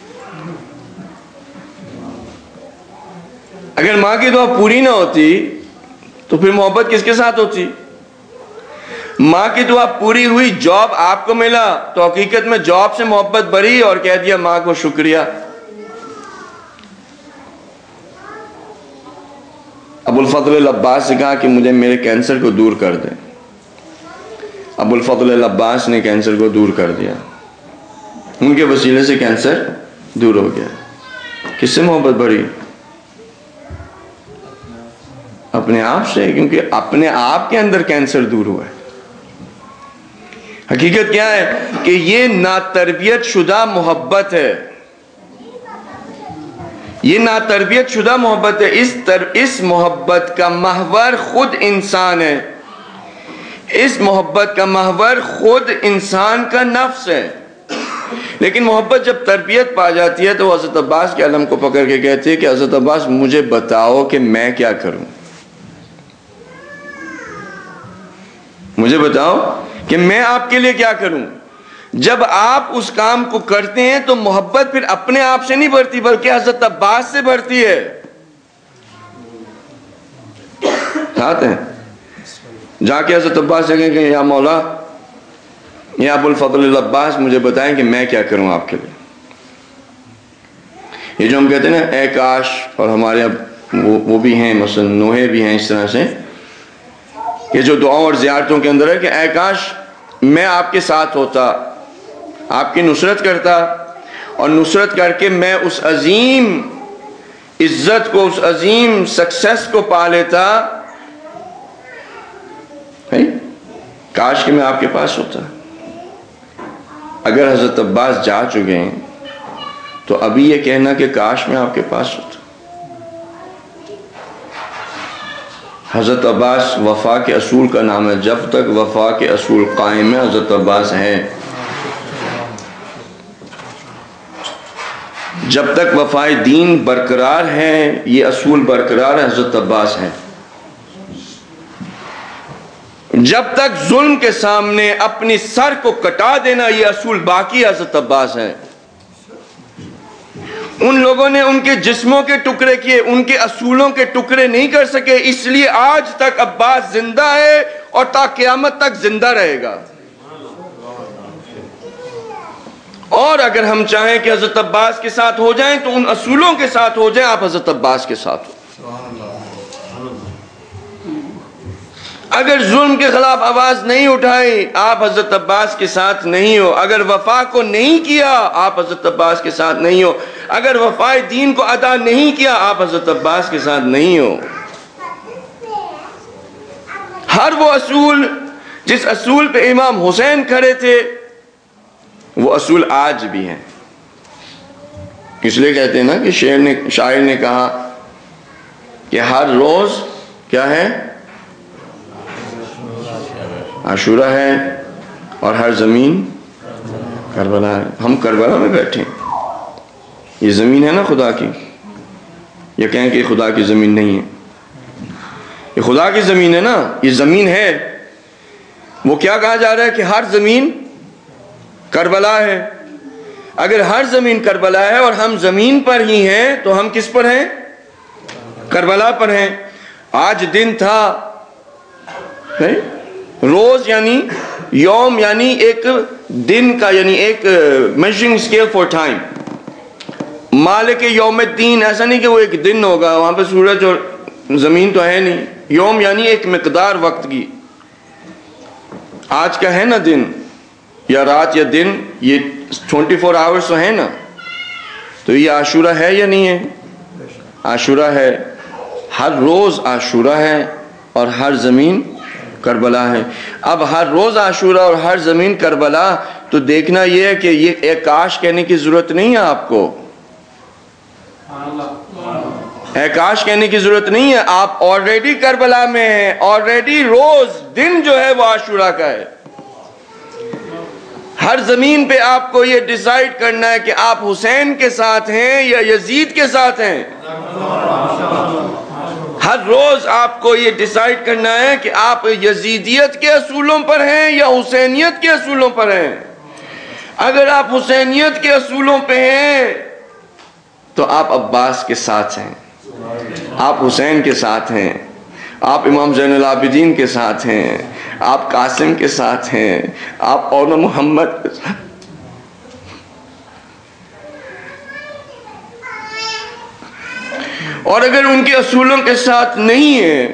[SPEAKER 1] اگر ماں کی دعا پوری نہ ہوتی تو پھر محبت کس کے ساتھ ہوتی؟ ماں کی دعا پوری ہوئی، جاب آپ کو ملا، تو حقیقت میں جاب سے محبت بڑھی اور کہہ دیا ماں کو شکریہ۔ ابو الفضل العباس سے کہا کہ مجھے میرے کینسر کو دور کر دیں۔ ابو الفضل العباس نے کینسر کو دور کر دیا، ان کے وسیلے سے کینسر دور ہو گیا۔ کس سے محبت بڑھی؟ اپنے آپ سے، کیونکہ اپنے آپ کے اندر کینسر دور ہوا ہے۔ حقیقت کیا ہے کہ یہ ناتربیت شدہ محبت ہے، یہ ناتربیت شدہ محبت ہے۔ اس تر اس محبت کا محور خود انسان ہے، اس محبت کا محور خود انسان کا نفس ہے۔ لیکن محبت جب تربیت پا جاتی ہے تو حضرت عباس کے علم کو پکڑ کے کہتے ہیں کہ حضرت عباس مجھے بتاؤ کہ میں کیا کروں، مجھے بتاؤ کہ میں آپ کے لیے کیا کروں۔ جب آپ اس کام کو کرتے ہیں تو محبت پھر اپنے آپ سے نہیں بڑھتی بلکہ حضرت عباس سے بڑھتی ہے۔ چاہتے ہیں جا کے حضرت عباس سے کہیں کہ یا مولا، یا ابو الفضل العباس مجھے بتائیں کہ میں کیا کروں آپ کے لیے۔ یہ جو ہم کہتے ہیں نا اے کاش، اور ہمارے اب وہ, وہ بھی ہیں، مثلا نوحے بھی ہیں اس طرح سے، کہ جو دعاؤں اور زیارتوں کے اندر ہے کہ اے کاش میں آپ کے ساتھ ہوتا، آپ کی نصرت کرتا، اور نصرت کر کے میں اس عظیم عزت کو، اس عظیم سکسیس کو پا لیتا، کاش کہ میں آپ کے پاس ہوتا۔ اگر حضرت عباس جا چکے ہیں تو ابھی یہ کہنا کہ کاش میں آپ کے پاس ہوتا۔ حضرت عباس وفا کے اصول کا نام ہے، جب تک وفا کے اصول قائم ہے حضرت عباس ہے، جب تک وفائے دین برقرار ہے، یہ اصول برقرار ہے، حضرت عباس ہے۔ جب تک ظلم کے سامنے اپنی سر کو کٹا دینا یہ اصول باقی، حضرت عباس ہے۔ ان لوگوں نے ان کے جسموں کے ٹکڑے کیے، ان کے اصولوں کے ٹکڑے نہیں کر سکے، اس لیے آج تک عباس زندہ ہے اور تا قیامت تک زندہ رہے گا۔ اور اگر ہم چاہیں کہ حضرت عباس کے ساتھ ہو جائیں تو ان اصولوں کے ساتھ ہو جائیں، آپ حضرت عباس کے ساتھ ہو۔ اگر ظلم کے خلاف آواز نہیں اٹھائی، آپ حضرت عباس کے ساتھ نہیں ہو۔ اگر وفا کو نہیں کیا، آپ حضرت عباس کے ساتھ نہیں ہو۔ اگر وفائے دین کو ادا نہیں کیا، آپ حضرت عباس کے ساتھ نہیں ہو۔ ہر وہ اصول جس اصول پہ امام حسین کھڑے تھے، وہ اصول آج بھی ہیں۔ اس لیے کہتے ہیں نا کہ شاعر نے شاعر نے کہا کہ ہر روز کیا ہے؟ عاشورہ ہے، اور ہر زمین کربلا ہے۔ ہم کربلا میں بیٹھے ہیں، یہ زمین ہے نا خدا کی، یہ کہیں کہ یہ خدا کی زمین نہیں ہے، یہ خدا کی زمین ہے نا، یہ زمین ہے۔ وہ کیا کہا جا رہا ہے کہ ہر زمین کربلا ہے۔ اگر ہر زمین کربلا ہے اور ہم زمین پر ہی ہیں تو ہم کس پر ہیں؟ کربلا پر ہیں۔ آج دن تھا، روز یعنی یوم یعنی ایک دن کا، یعنی ایک میجرنگ اسکیل فار ٹائم۔ مالک یوم الدین، ایسا نہیں کہ وہ ایک دن ہوگا، وہاں پہ سورج اور زمین تو ہے نہیں۔ یوم یعنی ایک مقدار وقت کی۔ آج کا ہے نا دن یا رات یا دن، یہ چونٹی فور آورس تو ہے نا، تو یہ عاشورہ ہے یا نہیں ہے؟ عاشورہ ہے۔ ہر روز عاشورہ ہے اور ہر زمین کربلا ہے۔ اب ہر روز عاشورہ اور ہر زمین کربلا، تو دیکھنا یہ ہے کہ یہ ایک کاش کہنے کی ضرورت نہیں ہے آپ کو، اے کاش کہنے کی ضرورت نہیں ہے، آپ آلریڈی کربلا میں ہیں، آلریڈی روز دن جو ہے وہ عاشورہ کا ہے۔ ہر زمین پہ آپ کو یہ ڈیسائیڈ کرنا ہے کہ آپ حسین کے ساتھ ہیں یا یزید کے ساتھ ہیں۔ ہر روز آپ کو یہ ڈیسائیڈ کرنا ہے کہ آپ یزیدیت کے اصولوں پر ہیں یا حسینیت کے اصولوں پر ہیں۔ اگر آپ حسینیت کے اصولوں پہ ہیں تو آپ عباس کے ساتھ ہیں، آپ حسین کے ساتھ ہیں، آپ امام زین العابدین کے ساتھ ہیں، آپ قاسم کے ساتھ ہیں، آپ اولا محمد کے ساتھ۔ اور اگر ان کے اصولوں کے ساتھ نہیں ہیں،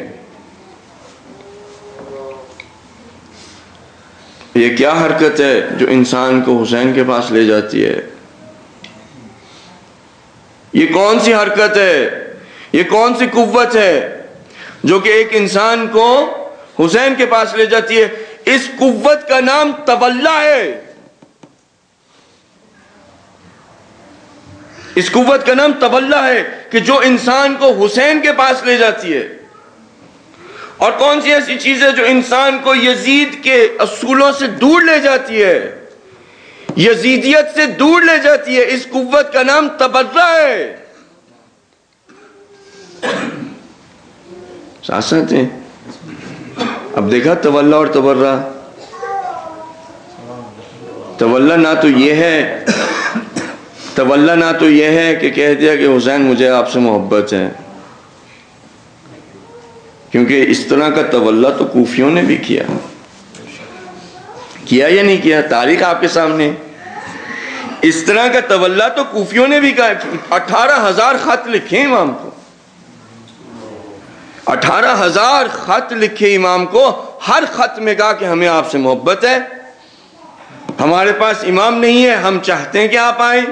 [SPEAKER 1] یہ کیا حرکت ہے جو انسان کو حسین کے پاس لے جاتی ہے؟ یہ کون سی حرکت ہے، یہ کون سی قوت ہے جو کہ ایک انسان کو حسین کے پاس لے جاتی ہے؟ اس قوت کا نام تولا ہے۔ اس قوت کا نام تولا ہے کہ جو انسان کو حسین کے پاس لے جاتی ہے۔ اور کون سی ایسی چیز ہے جو انسان کو یزید کے اصولوں سے دور لے جاتی ہے، یزیدیت سے دور لے جاتی ہے؟ اس قوت کا نام تبرہ ہے۔ ساتھ ہیں؟ اب دیکھا تولا اور تبرہ؟ تولا نہ تو یہ ہے تولا نہ تو یہ ہے کہ کہہ دیا کہ حسین مجھے آپ سے محبت ہے، کیونکہ اس طرح کا تولا تو کوفیوں نے بھی کیا کیا یا نہیں کیا، تاریخ آپ کے سامنے۔ اس طرح کا تولا تو کوفیوں نے بھی کہا، اٹھارہ ہزار خط لکھے امام کو، اٹھارہ ہزار خط لکھے امام کو، ہر خط میں کہا کہ ہمیں آپ سے محبت ہے، ہمارے پاس امام نہیں ہے، ہم چاہتے ہیں کہ آپ آئیں۔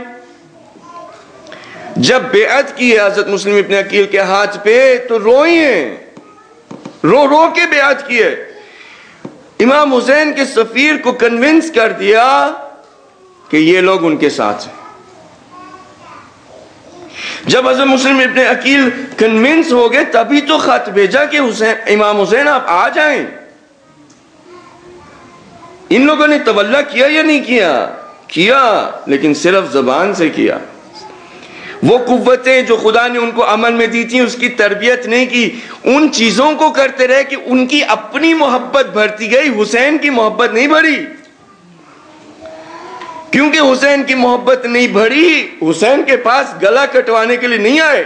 [SPEAKER 1] جب بیعت کی ہے حضرت مسلم ابن عقیل کے ہاتھ پہ تو روئی ہیں، رو رو کے بیعت کی ہے۔ امام حسین کے سفیر کو کنونس کر دیا کہ یہ لوگ ان کے ساتھ ہیں۔ جب حضرت مسلم ابن عقیل کنونس ہو گئے تبھی تو خط بھیجا کہ حسین امام حسین آپ آ جائیں۔ ان لوگوں نے تولا کیا یا نہیں کیا؟ کیا، لیکن صرف زبان سے کیا۔ وہ قوتیں جو خدا نے ان کو عمل میں دی تھیں اس کی تربیت نہیں کی، ان چیزوں کو کرتے رہے کہ ان کی اپنی محبت بھرتی گئی، حسین کی محبت نہیں بھری۔ کیونکہ حسین کی محبت نہیں بھری، حسین کے پاس گلا کٹوانے کے لیے نہیں آئے،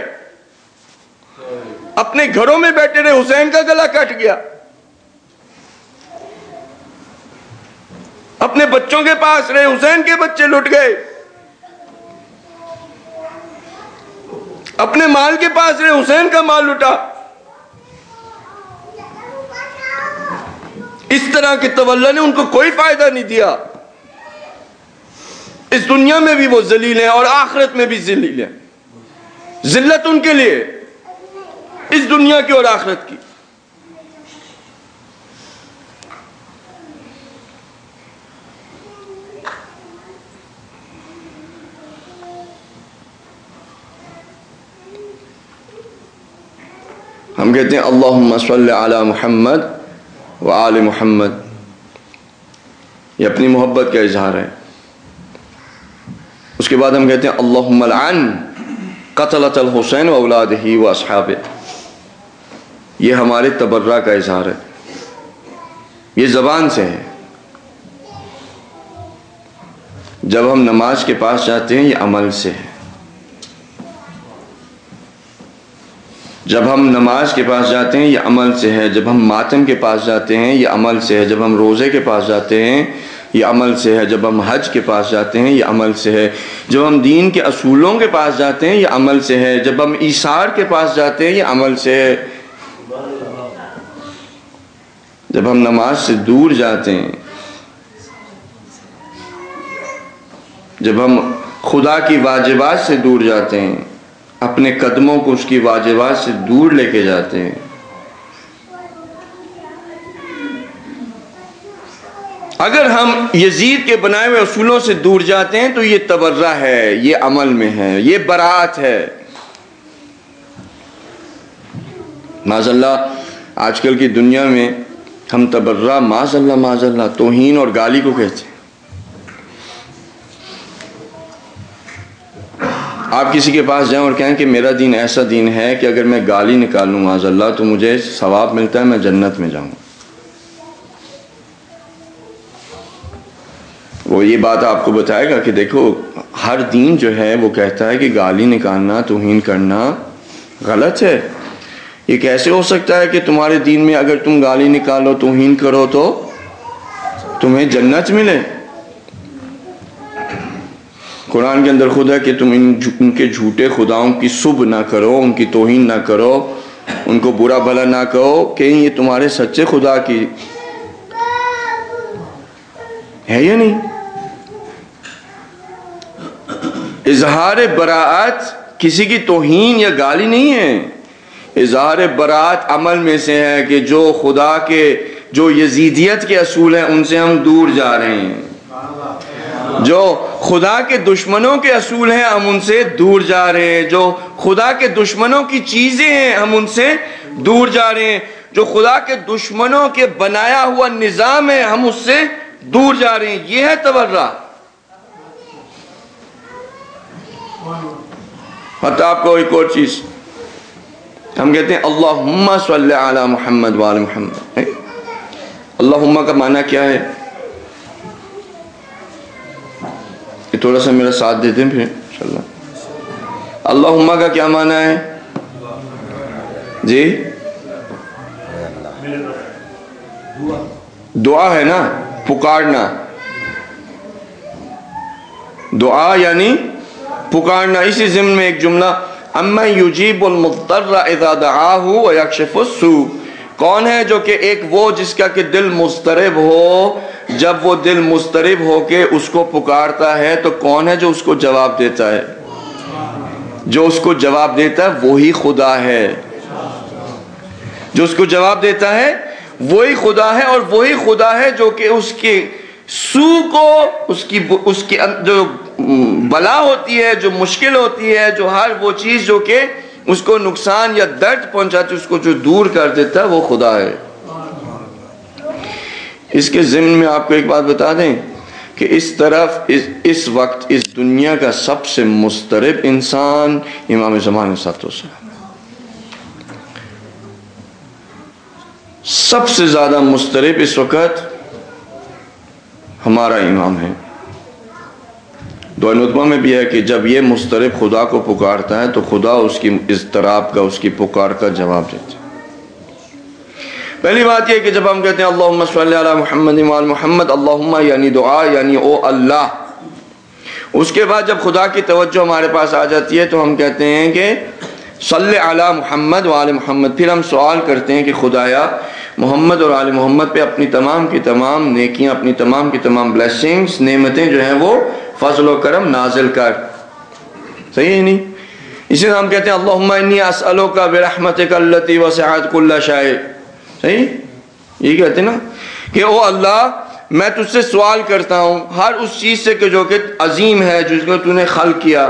[SPEAKER 1] اپنے گھروں میں بیٹھے رہے، حسین کا گلا کٹ گیا۔ اپنے بچوں کے پاس رہے، حسین کے بچے لٹ گئے۔ اپنے مال کے پاس رہے، حسین کا مال لٹا۔ اس طرح کے تولا نے ان کو کوئی فائدہ نہیں دیا۔ اس دنیا میں بھی وہ ذلیل ہیں اور آخرت میں بھی ذلیل ہیں۔ ذلت ان کے لیے اس دنیا کی اور آخرت کی۔ ہم کہتے ہیں اللہم صلی علی محمد وآل محمد، یہ اپنی محبت کا اظہار ہے۔ اس کے بعد ہم کہتے ہیں اللہم لعن قتلۃ الحسین واولادہ واصحابہ، یہ ہمارے تبرہ کا اظہار ہے، یہ زبان سے ہے۔ جب ہم نماز کے پاس جاتے ہیں یہ عمل سے ہے، جب ہم نماز کے پاس جاتے ہیں یہ عمل سے ہے، جب ہم ماتم کے پاس جاتے ہیں یہ عمل سے ہے، جب ہم روزے کے پاس جاتے ہیں یہ عمل سے ہے، جب ہم حج کے پاس جاتے ہیں یہ عمل سے ہے، جب ہم دین کے اصولوں کے پاس جاتے ہیں یہ عمل سے ہے، جب ہم ایثار کے پاس جاتے ہیں یہ عمل سے ہے، جب ہم نماز سے دور جاتے ہیں، جب ہم خدا کی واجبات سے دور جاتے ہیں، اپنے قدموں کو اس کی واجبات سے دور لے کے جاتے ہیں۔ اگر ہم یزید کے بنائے ہوئے اصولوں سے دور جاتے ہیں تو یہ تبرہ ہے، یہ عمل میں ہے، یہ براءت ہے۔ معاذ اللہ آج کل کی دنیا میں ہم تبرہ معاذ اللہ معاذ اللہ توہین اور گالی کو کہتے ہیں۔ آپ کسی کے پاس جائیں اور کہیں کہ میرا دین ایسا دین ہے کہ اگر میں گالی نکالوں معاذ اللہ تو مجھے ثواب ملتا ہے، میں جنت میں جاؤں۔ وہ یہ بات آپ کو بتائے گا کہ دیکھو ہر دین جو ہے وہ کہتا ہے کہ گالی نکالنا، توہین کرنا غلط ہے۔ یہ کیسے ہو سکتا ہے کہ تمہارے دین میں اگر تم گالی نکالو، توہین کرو تو تمہیں جنت ملے؟ قرآن کے اندر خود ہے کہ تم ان کے جھوٹے خداؤں کی سب نہ کرو، ان کی توہین نہ کرو، ان کو برا بھلا نہ کہو، کہ یہ تمہارے سچے خدا کی ہے یا نہیں؟ اظہار براءت کسی کی توہین یا گالی نہیں ہے، اظہار براءت عمل میں سے ہے کہ جو خدا کے جو یزیدیت کے اصول ہیں ان سے ہم دور جا رہے ہیں، جو خدا کے دشمنوں کے اصول ہیں ہم ان سے دور جا رہے ہیں، جو خدا کے دشمنوں کی چیزیں ہیں ہم ان سے دور جا رہے ہیں، جو خدا کے دشمنوں کے بنایا ہوا نظام ہے ہم اس سے دور جا رہے ہیں۔ یہ ہے تبرہ۔ حتیٰ آپ کو ایک اور چیز ہم کہتے ہیں اللہم صلی علی محمد وآل محمد۔ اللہم کا معنی کیا ہے؟ یہ تھوڑا سا میرا ساتھ دیتے ہیں پھر انشاءاللہ۔ اللہم کا کیا معنی ہے جی؟ دعا ہے نا، پکارنا۔ دعا یعنی پکارنا. اسی ضمن میں ایک جملہ اَمَّن يُجِيبُ الْمُضْطَرَّ إِذَا دَعَاهُ وَيَكْشِفُ السُّوءَ. کون ہے جو کہ ایک وہ جس کا کہ دل مضطرب ہو، جب وہ دل مضطرب ہو کے اس کو پکارتا ہے تو کون ہے جو اس کو جواب دیتا ہے؟ جو اس کو جواب دیتا ہے وہی خدا ہے. جو اس کو جواب دیتا ہے وہی خدا ہے، اور وہی خدا ہے جو کہ اس کے سو کو، اس کی اس کی جو بلا ہوتی ہے، جو مشکل ہوتی ہے، جو ہر وہ چیز جو کہ اس کو نقصان یا درد پہنچاتی ہے، اس کو جو دور کر دیتا ہے وہ خدا ہے. اس کے ضمن میں آپ کو ایک بات بتا دیں کہ اس طرف اس, اس وقت اس دنیا کا سب سے مضطرب انسان امام زمان صلی اللہ علیہ وسلم. سب سے زیادہ مضطرب اس وقت ہمارا امام ہے. دعائے نطبہ میں بھی ہے کہ جب یہ مضطرب خدا کو پکارتا ہے تو خدا اس کی اضطراب کا، اس کی پکار کا جواب دیتا ہے. پہلی بات یہ کہ جب ہم کہتے ہیں اللہم صلی علی محمد وعلی محمد، اللہم یعنی دعا یعنی او اللہ. اس کے بعد جب خدا کی توجہ ہمارے پاس آ جاتی ہے تو ہم کہتے ہیں کہ صلی علی محمد وعلی محمد. پھر ہم سوال کرتے ہیں کہ خدایا محمد اور آل محمد پہ اپنی تمام کی تمام نیکیاں، اپنی تمام کی تمام بلیسنگز، نعمتیں جو ہیں وہ فضل و کرم نازل کر. صحیح ہے نہیں؟ اسی طرح ہم کہتے ہیں اللہم انی اسألک برحمتک التی وسعت کل شیء. صحیح؟ یہ کہتے ہیں نا کہ او اللہ میں تجھ سے سوال کرتا ہوں ہر اس چیز سے کہ جو کہ عظیم ہے، جس کو تو نے خلق کیا،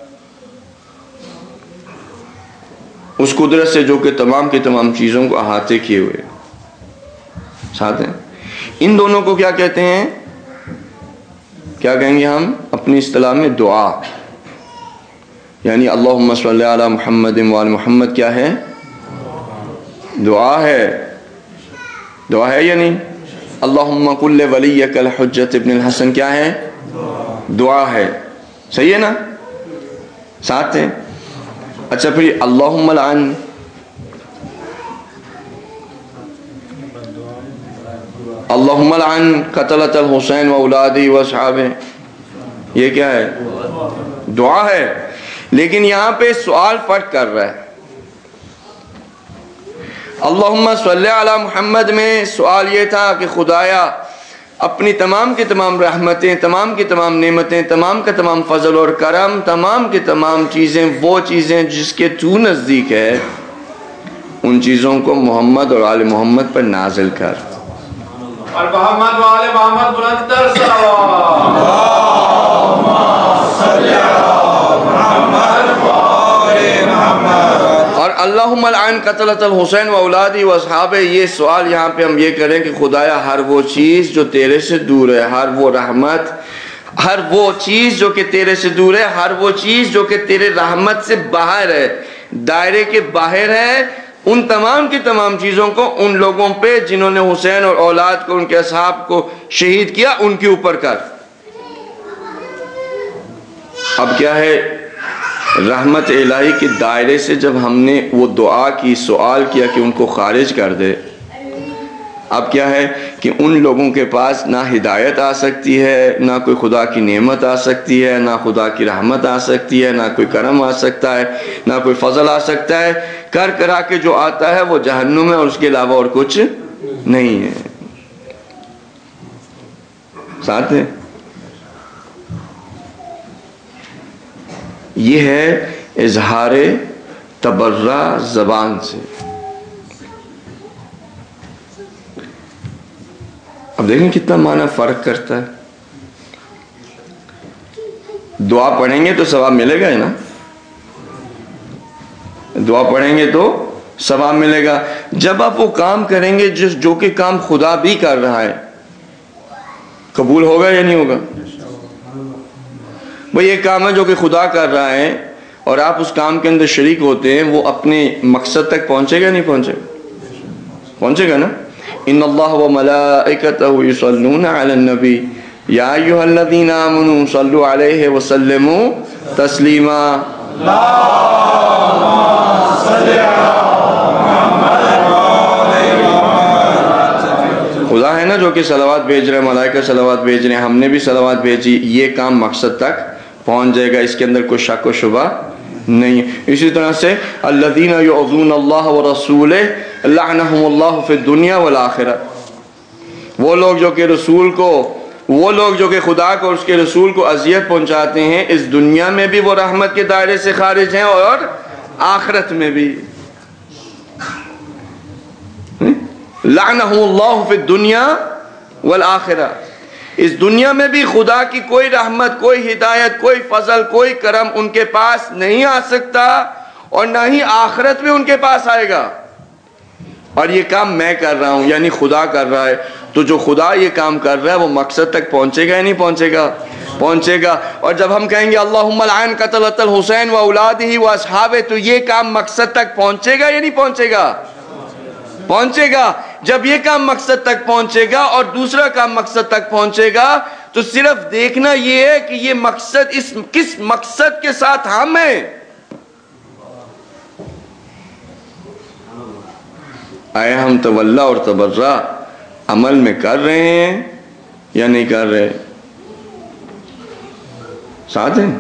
[SPEAKER 1] اس قدرت سے جو کہ تمام کی تمام چیزوں کو احاطے کیے ہوئے. ساتھ ہیں ان دونوں کو کیا کہتے ہیں؟ کیا کہیں گے ہم اپنی اصطلاح میں؟ دعا. یعنی اللہم صلی علی محمد وعلی محمد کیا ہے؟ دعا ہے. دعا ہے یا نہیں؟ اللہم کل ولیک الحجت ابن الحسن کیا ہے؟ دعا ہے. صحیح ہے نا؟ ساتھ ہیں. اچھا پھر اللہم لعن، اللہم لعن قتلۃ الحسین و اولادی و اصحابہ، یہ کیا ہے؟ دعا ہے. لیکن یہاں پہ سوال فرق کر رہا ہے. اللہم صلی علی محمد میں سوال یہ تھا کہ خدایا اپنی تمام کی تمام رحمتیں، تمام کی تمام نعمتیں، تمام کا تمام فضل اور کرم، تمام کی تمام چیزیں، وہ چیزیں جس کے تو نزدیک ہے، ان چیزوں کو محمد اور آل محمد پر نازل کر.
[SPEAKER 2] اور محمد و آل محمد بلندتر صلوات. اللہم صلی علی محمد و آل محمد.
[SPEAKER 1] اور اللہم لعن قتلۃ الحسین و اولادی و اصحابہ، یہ سوال یہاں پہ ہم یہ کریں کہ خدایا ہر وہ چیز جو تیرے سے دور ہے، ہر وہ رحمت، ہر وہ چیز جو کہ تیرے سے دور ہے، ہر وہ چیز جو کہ تیرے رحمت سے باہر ہے، دائرے کے باہر ہے، ان تمام کی تمام چیزوں کو ان لوگوں پہ جنہوں نے حسین اور اولاد کو، ان کے اصحاب کو شہید کیا، ان کے اوپر کر. اب کیا ہے؟ رحمت الہی کے دائرے سے جب ہم نے وہ دعا کی، سوال کیا کہ ان کو خارج کر دے، اب کیا ہے کہ ان لوگوں کے پاس نہ ہدایت آ سکتی ہے، نہ کوئی خدا کی نعمت آ سکتی ہے، نہ خدا کی رحمت آ سکتی ہے، نہ کوئی کرم آ سکتا ہے، نہ کوئی فضل آ سکتا ہے. کر کرا کے جو آتا ہے وہ جہنم ہے، اور اس کے علاوہ اور کچھ نہیں ہے. ساتھ ہے. یہ ہے اظہار تبرہ زبان سے. اب دیکھیں کتنا معنی فرق کرتا ہے. دعا پڑھیں گے تو ثواب ملے گا نا، دعا پڑھیں گے تو ثواب ملے گا. جب آپ وہ کام کریں گے جس جو کہ کام خدا بھی کر رہا ہے، قبول ہوگا یا نہیں ہوگا؟ وہ یہ کام ہے جو کہ خدا کر رہا ہے اور آپ اس کام کے اندر شریک ہوتے ہیں، وہ اپنے مقصد تک پہنچے گا نہیں پہنچے گا؟ پہنچے گا نا. ان اللہ و ملائکتہ یصلون علی النبی یا ایھا الذین آمنوا صلوا علیہ وسلموا تسلیما. خدا ہے نا جو کہ صلوات بھیج رہے ہیں، ملائکہ صلوات بھیج رہے ہیں، ہم نے بھی صلوات بھیجی. یہ کام مقصد تک پہنچ جائے گا، اس کے اندر کوئی شک و شبہ نہیں ہے۔ اسی طرح سے الذین یؤذون اللہ ورسولہ لعنہم اللہ فی الدنیا والآخرہ، وہ لوگ جو کہ رسول کو وہ لوگ جو کہ خدا کو اور اس کے رسول کو اذیت پہنچاتے ہیں، اس دنیا میں بھی وہ رحمت کے دائرے سے خارج ہیں اور آخرت میں بھی۔ لعنہم اللہ فی الدنیا والآخرہ، اس دنیا میں بھی خدا کی کوئی رحمت، کوئی ہدایت، کوئی فضل، کوئی کرم ان کے پاس نہیں آ سکتا، اور نہ ہی آخرت میں ان کے پاس آئے گا۔ اور یہ کام میں کر رہا ہوں، یعنی خدا کر رہا ہے، تو جو خدا یہ کام کر رہا ہے وہ مقصد تک پہنچے گا یا نہیں پہنچے گا؟ پہنچے گا۔ اور جب ہم کہیں گے اللہم لعن قتلۃ الحسین و اولادہ و اصحابہ، تو یہ کام مقصد تک پہنچے گا یا نہیں پہنچے گا؟ پہنچے گا۔ جب یہ کام مقصد تک پہنچے گا اور دوسرا کام مقصد تک پہنچے گا، تو صرف دیکھنا یہ ہے کہ یہ مقصد اس کس مقصد کے ساتھ ہم ہیں۔ آئے ہم تولا اور تبرہ عمل میں کر رہے ہیں یا نہیں کر رہے؟ ساتھ ہیں؟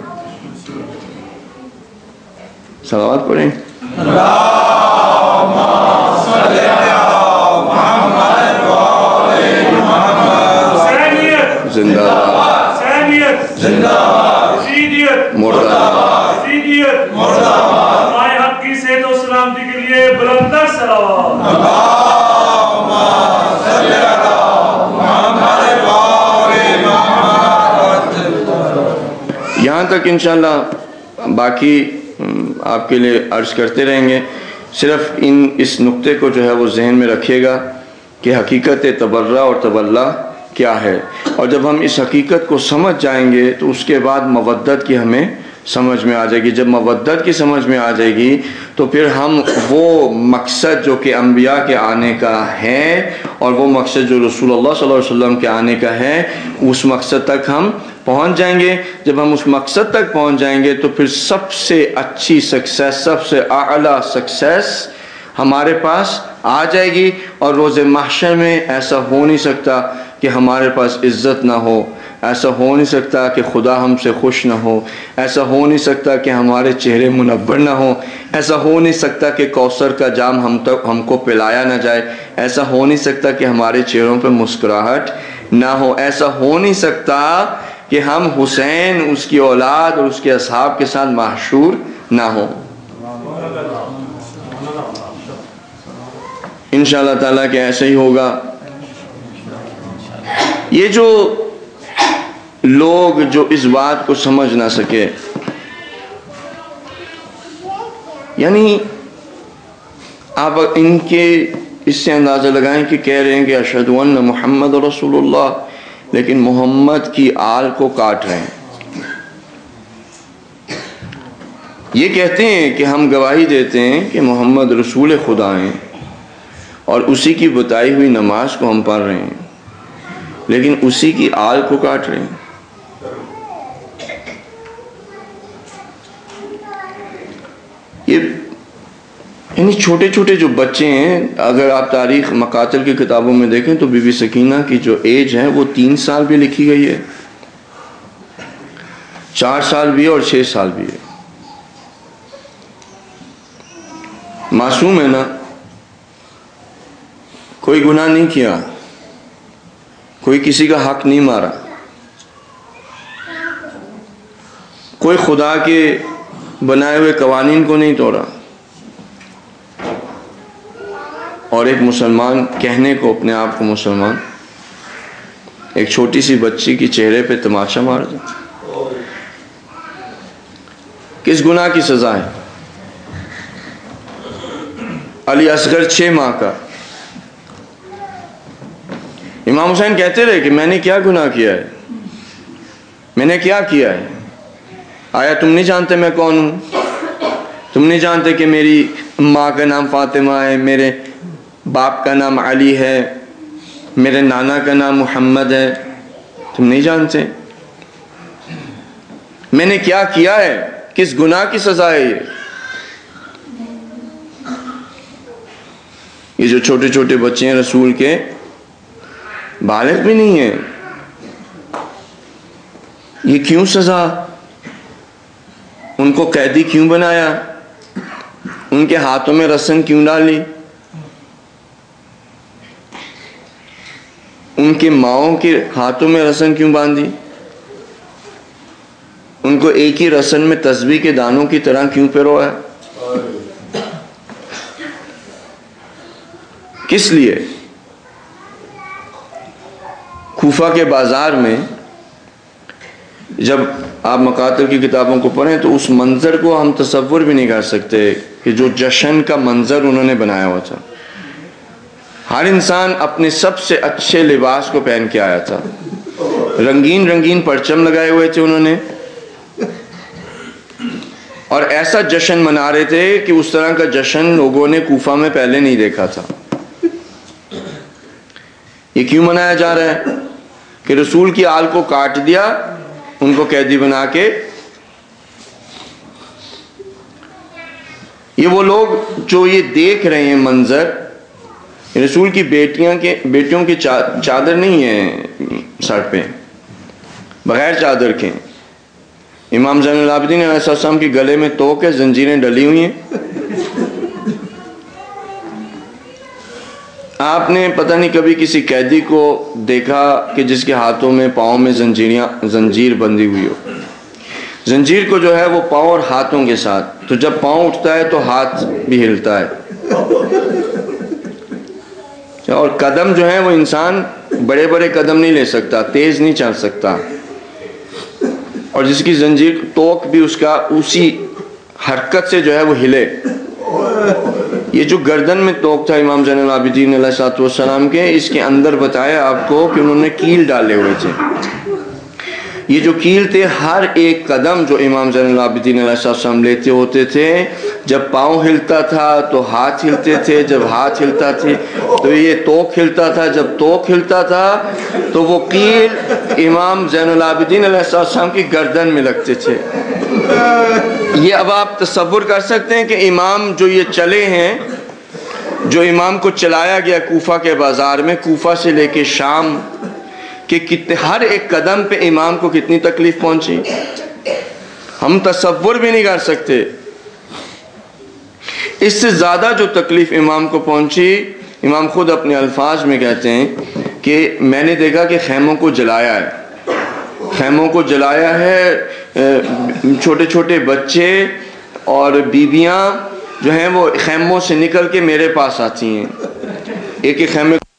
[SPEAKER 1] صلوات پڑھیں۔ اللہم صلی علی محمد وآل محمد۔ حسینیت
[SPEAKER 2] زندہ باد، حسینیت زندہ باد، یزیدیت
[SPEAKER 1] مردہ باد،
[SPEAKER 2] یزیدیت مردہ باد۔ ہمارے حق کی صحت و سلامتی کے لیے بلند تر صلوات۔ اللہم صلی علی محمد وآل محمد۔
[SPEAKER 1] یہاں تک انشاءاللہ باقی آپ کے لیے عرض کرتے رہیں گے۔ صرف ان اس نقطے کو جو ہے وہ ذہن میں رکھیے گا کہ حقیقت تبرہ اور تولا کیا ہے، اور جب ہم اس حقیقت کو سمجھ جائیں گے تو اس کے بعد مودت کی ہمیں سمجھ میں آ جائے گی۔ جب مودت کی سمجھ میں آ جائے گی تو پھر ہم وہ مقصد جو کہ انبیاء کے آنے کا ہے اور وہ مقصد جو رسول اللہ صلی اللہ علیہ وسلم کے آنے کا ہے، اس مقصد تک ہم پہنچ جائیں گے۔ جب ہم اس مقصد تک پہنچ جائیں گے تو پھر سب سے اچھی سکسیس، سب سے اعلیٰ سکسیس ہمارے پاس آ جائے گی، اور روز محشر میں ایسا ہو نہیں سکتا کہ ہمارے پاس عزت نہ ہو، ایسا ہو نہیں سکتا کہ خدا ہم سے خوش نہ ہو، ایسا ہو نہیں سکتا کہ ہمارے چہرے منور نہ ہوں، ایسا ہو نہیں سکتا کہ کوثر کا جام ہم تک ہم کو پلایا نہ جائے، ایسا ہو نہیں سکتا کہ ہمارے چہروں پہ مسکراہٹ نہ ہو، ایسا ہو نہیں سکتا کہ ہم حسین، اس کی اولاد اور اس کے اصحاب کے ساتھ محشور نہ ہوں۔ انشاءاللہ تعالیٰ کہ ایسا ہی ہوگا۔ یہ جو لوگ جو اس بات کو سمجھ نہ سکے، یعنی آپ ان کے اس سے اندازہ لگائیں کہ کہہ رہے ہیں کہ اشہد ان محمد رسول اللہ، لیکن محمد کی آل کو کاٹ رہے ہیں۔ یہ کہتے ہیں کہ ہم گواہی دیتے ہیں کہ محمد رسول خدا ہیں اور اسی کی بتائی ہوئی نماز کو ہم پڑھ رہے ہیں، لیکن اسی کی آل کو کاٹ رہے ہیں۔ یہ یعنی چھوٹے چھوٹے جو بچے ہیں، اگر آپ تاریخ مقاتل کی کتابوں میں دیکھیں تو بی بی سکینہ کی جو ایج ہے وہ تین سال بھی لکھی گئی ہے، چار سال بھی ہے اور چھ سال بھی ہے۔ معصوم ہے نا، کوئی گناہ نہیں کیا، کوئی کسی کا حق نہیں مارا، کوئی خدا کے بنائے ہوئے قوانین کو نہیں توڑا، اور ایک مسلمان کہنے کو اپنے آپ کو مسلمان، ایک چھوٹی سی بچی کی چہرے پہ تماشا مار دے، کس گناہ کی سزا ہے؟ علی اصغر چھ ماہ کا۔ امام حسین کہتے رہے کہ میں نے کیا گناہ کیا ہے، میں نے کیا کیا ہے؟ آیا تم نہیں جانتے میں کون ہوں؟ تم نہیں جانتے کہ میری ماں کا نام فاطمہ ہے، میرے باپ کا نام علی ہے، میرے نانا کا نام محمد ہے؟ تم نہیں جانتے؟ میں نے کیا کیا ہے؟ کس گناہ کی سزا ہے یہ؟ یہ جو چھوٹے چھوٹے بچے ہیں رسول کے، بالغ بھی نہیں ہیں، یہ کیوں سزا ان کو قیدی کیوں بنایا؟ ان کے ہاتھوں میں رسن کیوں ڈالی؟ ان کے ماؤں کے ہاتھوں میں رسن کیوں باندھی؟ ان کو ایک ہی رسن میں تسبیح کے دانوں کی طرح کیوں پرویا؟ کس لیے؟ کوفہ کے بازار میں جب آپ مقاتل کی کتابوں کو پڑھیں تو اس منظر کو ہم تصور بھی نہیں کر سکتے کہ جو جشن کا منظر انہوں نے بنایا ہوا تھا. ہر انسان اپنے سب سے اچھے لباس کو پہن کے آیا تھا، رنگین رنگین پرچم لگائے ہوئے تھے انہوں نے، اور ایسا جشن منا رہے تھے کہ اس طرح کا جشن لوگوں نے کوفہ میں پہلے نہیں دیکھا تھا. یہ کیوں منایا جا رہا ہے؟ کہ رسول کی آل کو کاٹ دیا، ان کو قیدی بنا کے. یہ وہ لوگ جو یہ دیکھ رہے ہیں منظر، رسول کی بیٹیاں کے بیٹیوں کی چادر نہیں ہے سر پہ، بغیر چادر کے. امام زین العابدین علیہ السلام کے گلے میں توق ہے، زنجیریں ڈلی ہوئی ہیں. آپ نے پتہ نہیں کبھی کسی قیدی کو دیکھا کہ جس کے ہاتھوں میں پاؤں میں زنجیریاں زنجیر بندھی ہوئی ہو؟ زنجیر کو جو ہے وہ پاؤں اور ہاتھوں کے ساتھ، تو جب پاؤں اٹھتا ہے تو ہاتھ بھی ہلتا ہے، اور قدم جو ہے وہ انسان بڑے بڑے قدم نہیں لے سکتا، تیز نہیں چل سکتا، اور جس کی زنجیر توق بھی اس کا اسی حرکت سے جو ہے وہ ہلے. یہ جو گردن میں توق تھا امام زین العابدین علیہ السلام کے، اس کے اندر بتایا آپ کو کہ انہوں نے کیل ڈالے ہوئے تھے. یہ جو کیل تھے، ہر ایک قدم جو امام زین العابدین علیہ السلام لیتے ہوتے تھے، جب پاؤں ہلتا تھا تو ہاتھ ہلتے تھے، جب ہاتھ ہلتا تھے تو یہ توق ہلتا تھا، جب توق ہلتا تھا تو وہ کیل امام زین العابدین علیہ السلام کی گردن میں لگتے تھے. یہ اب آپ تصور کر سکتے ہیں کہ امام جو یہ چلے ہیں، جو امام کو چلایا گیا کوفہ کے بازار میں، کوفہ سے لے کے شام، کہ کتنے ہر ایک قدم پہ امام کو کتنی تکلیف پہنچی، ہم تصور بھی نہیں کر سکتے. اس سے زیادہ جو تکلیف امام کو پہنچی، امام خود اپنے الفاظ میں کہتے ہیں کہ میں نے دیکھا کہ خیموں کو جلایا ہے، خیموں کو جلایا ہے، چھوٹے چھوٹے بچے اور بیویاں جو ہیں وہ خیموں سے نکل کے میرے پاس آتی ہیں. ایک ایک خیمے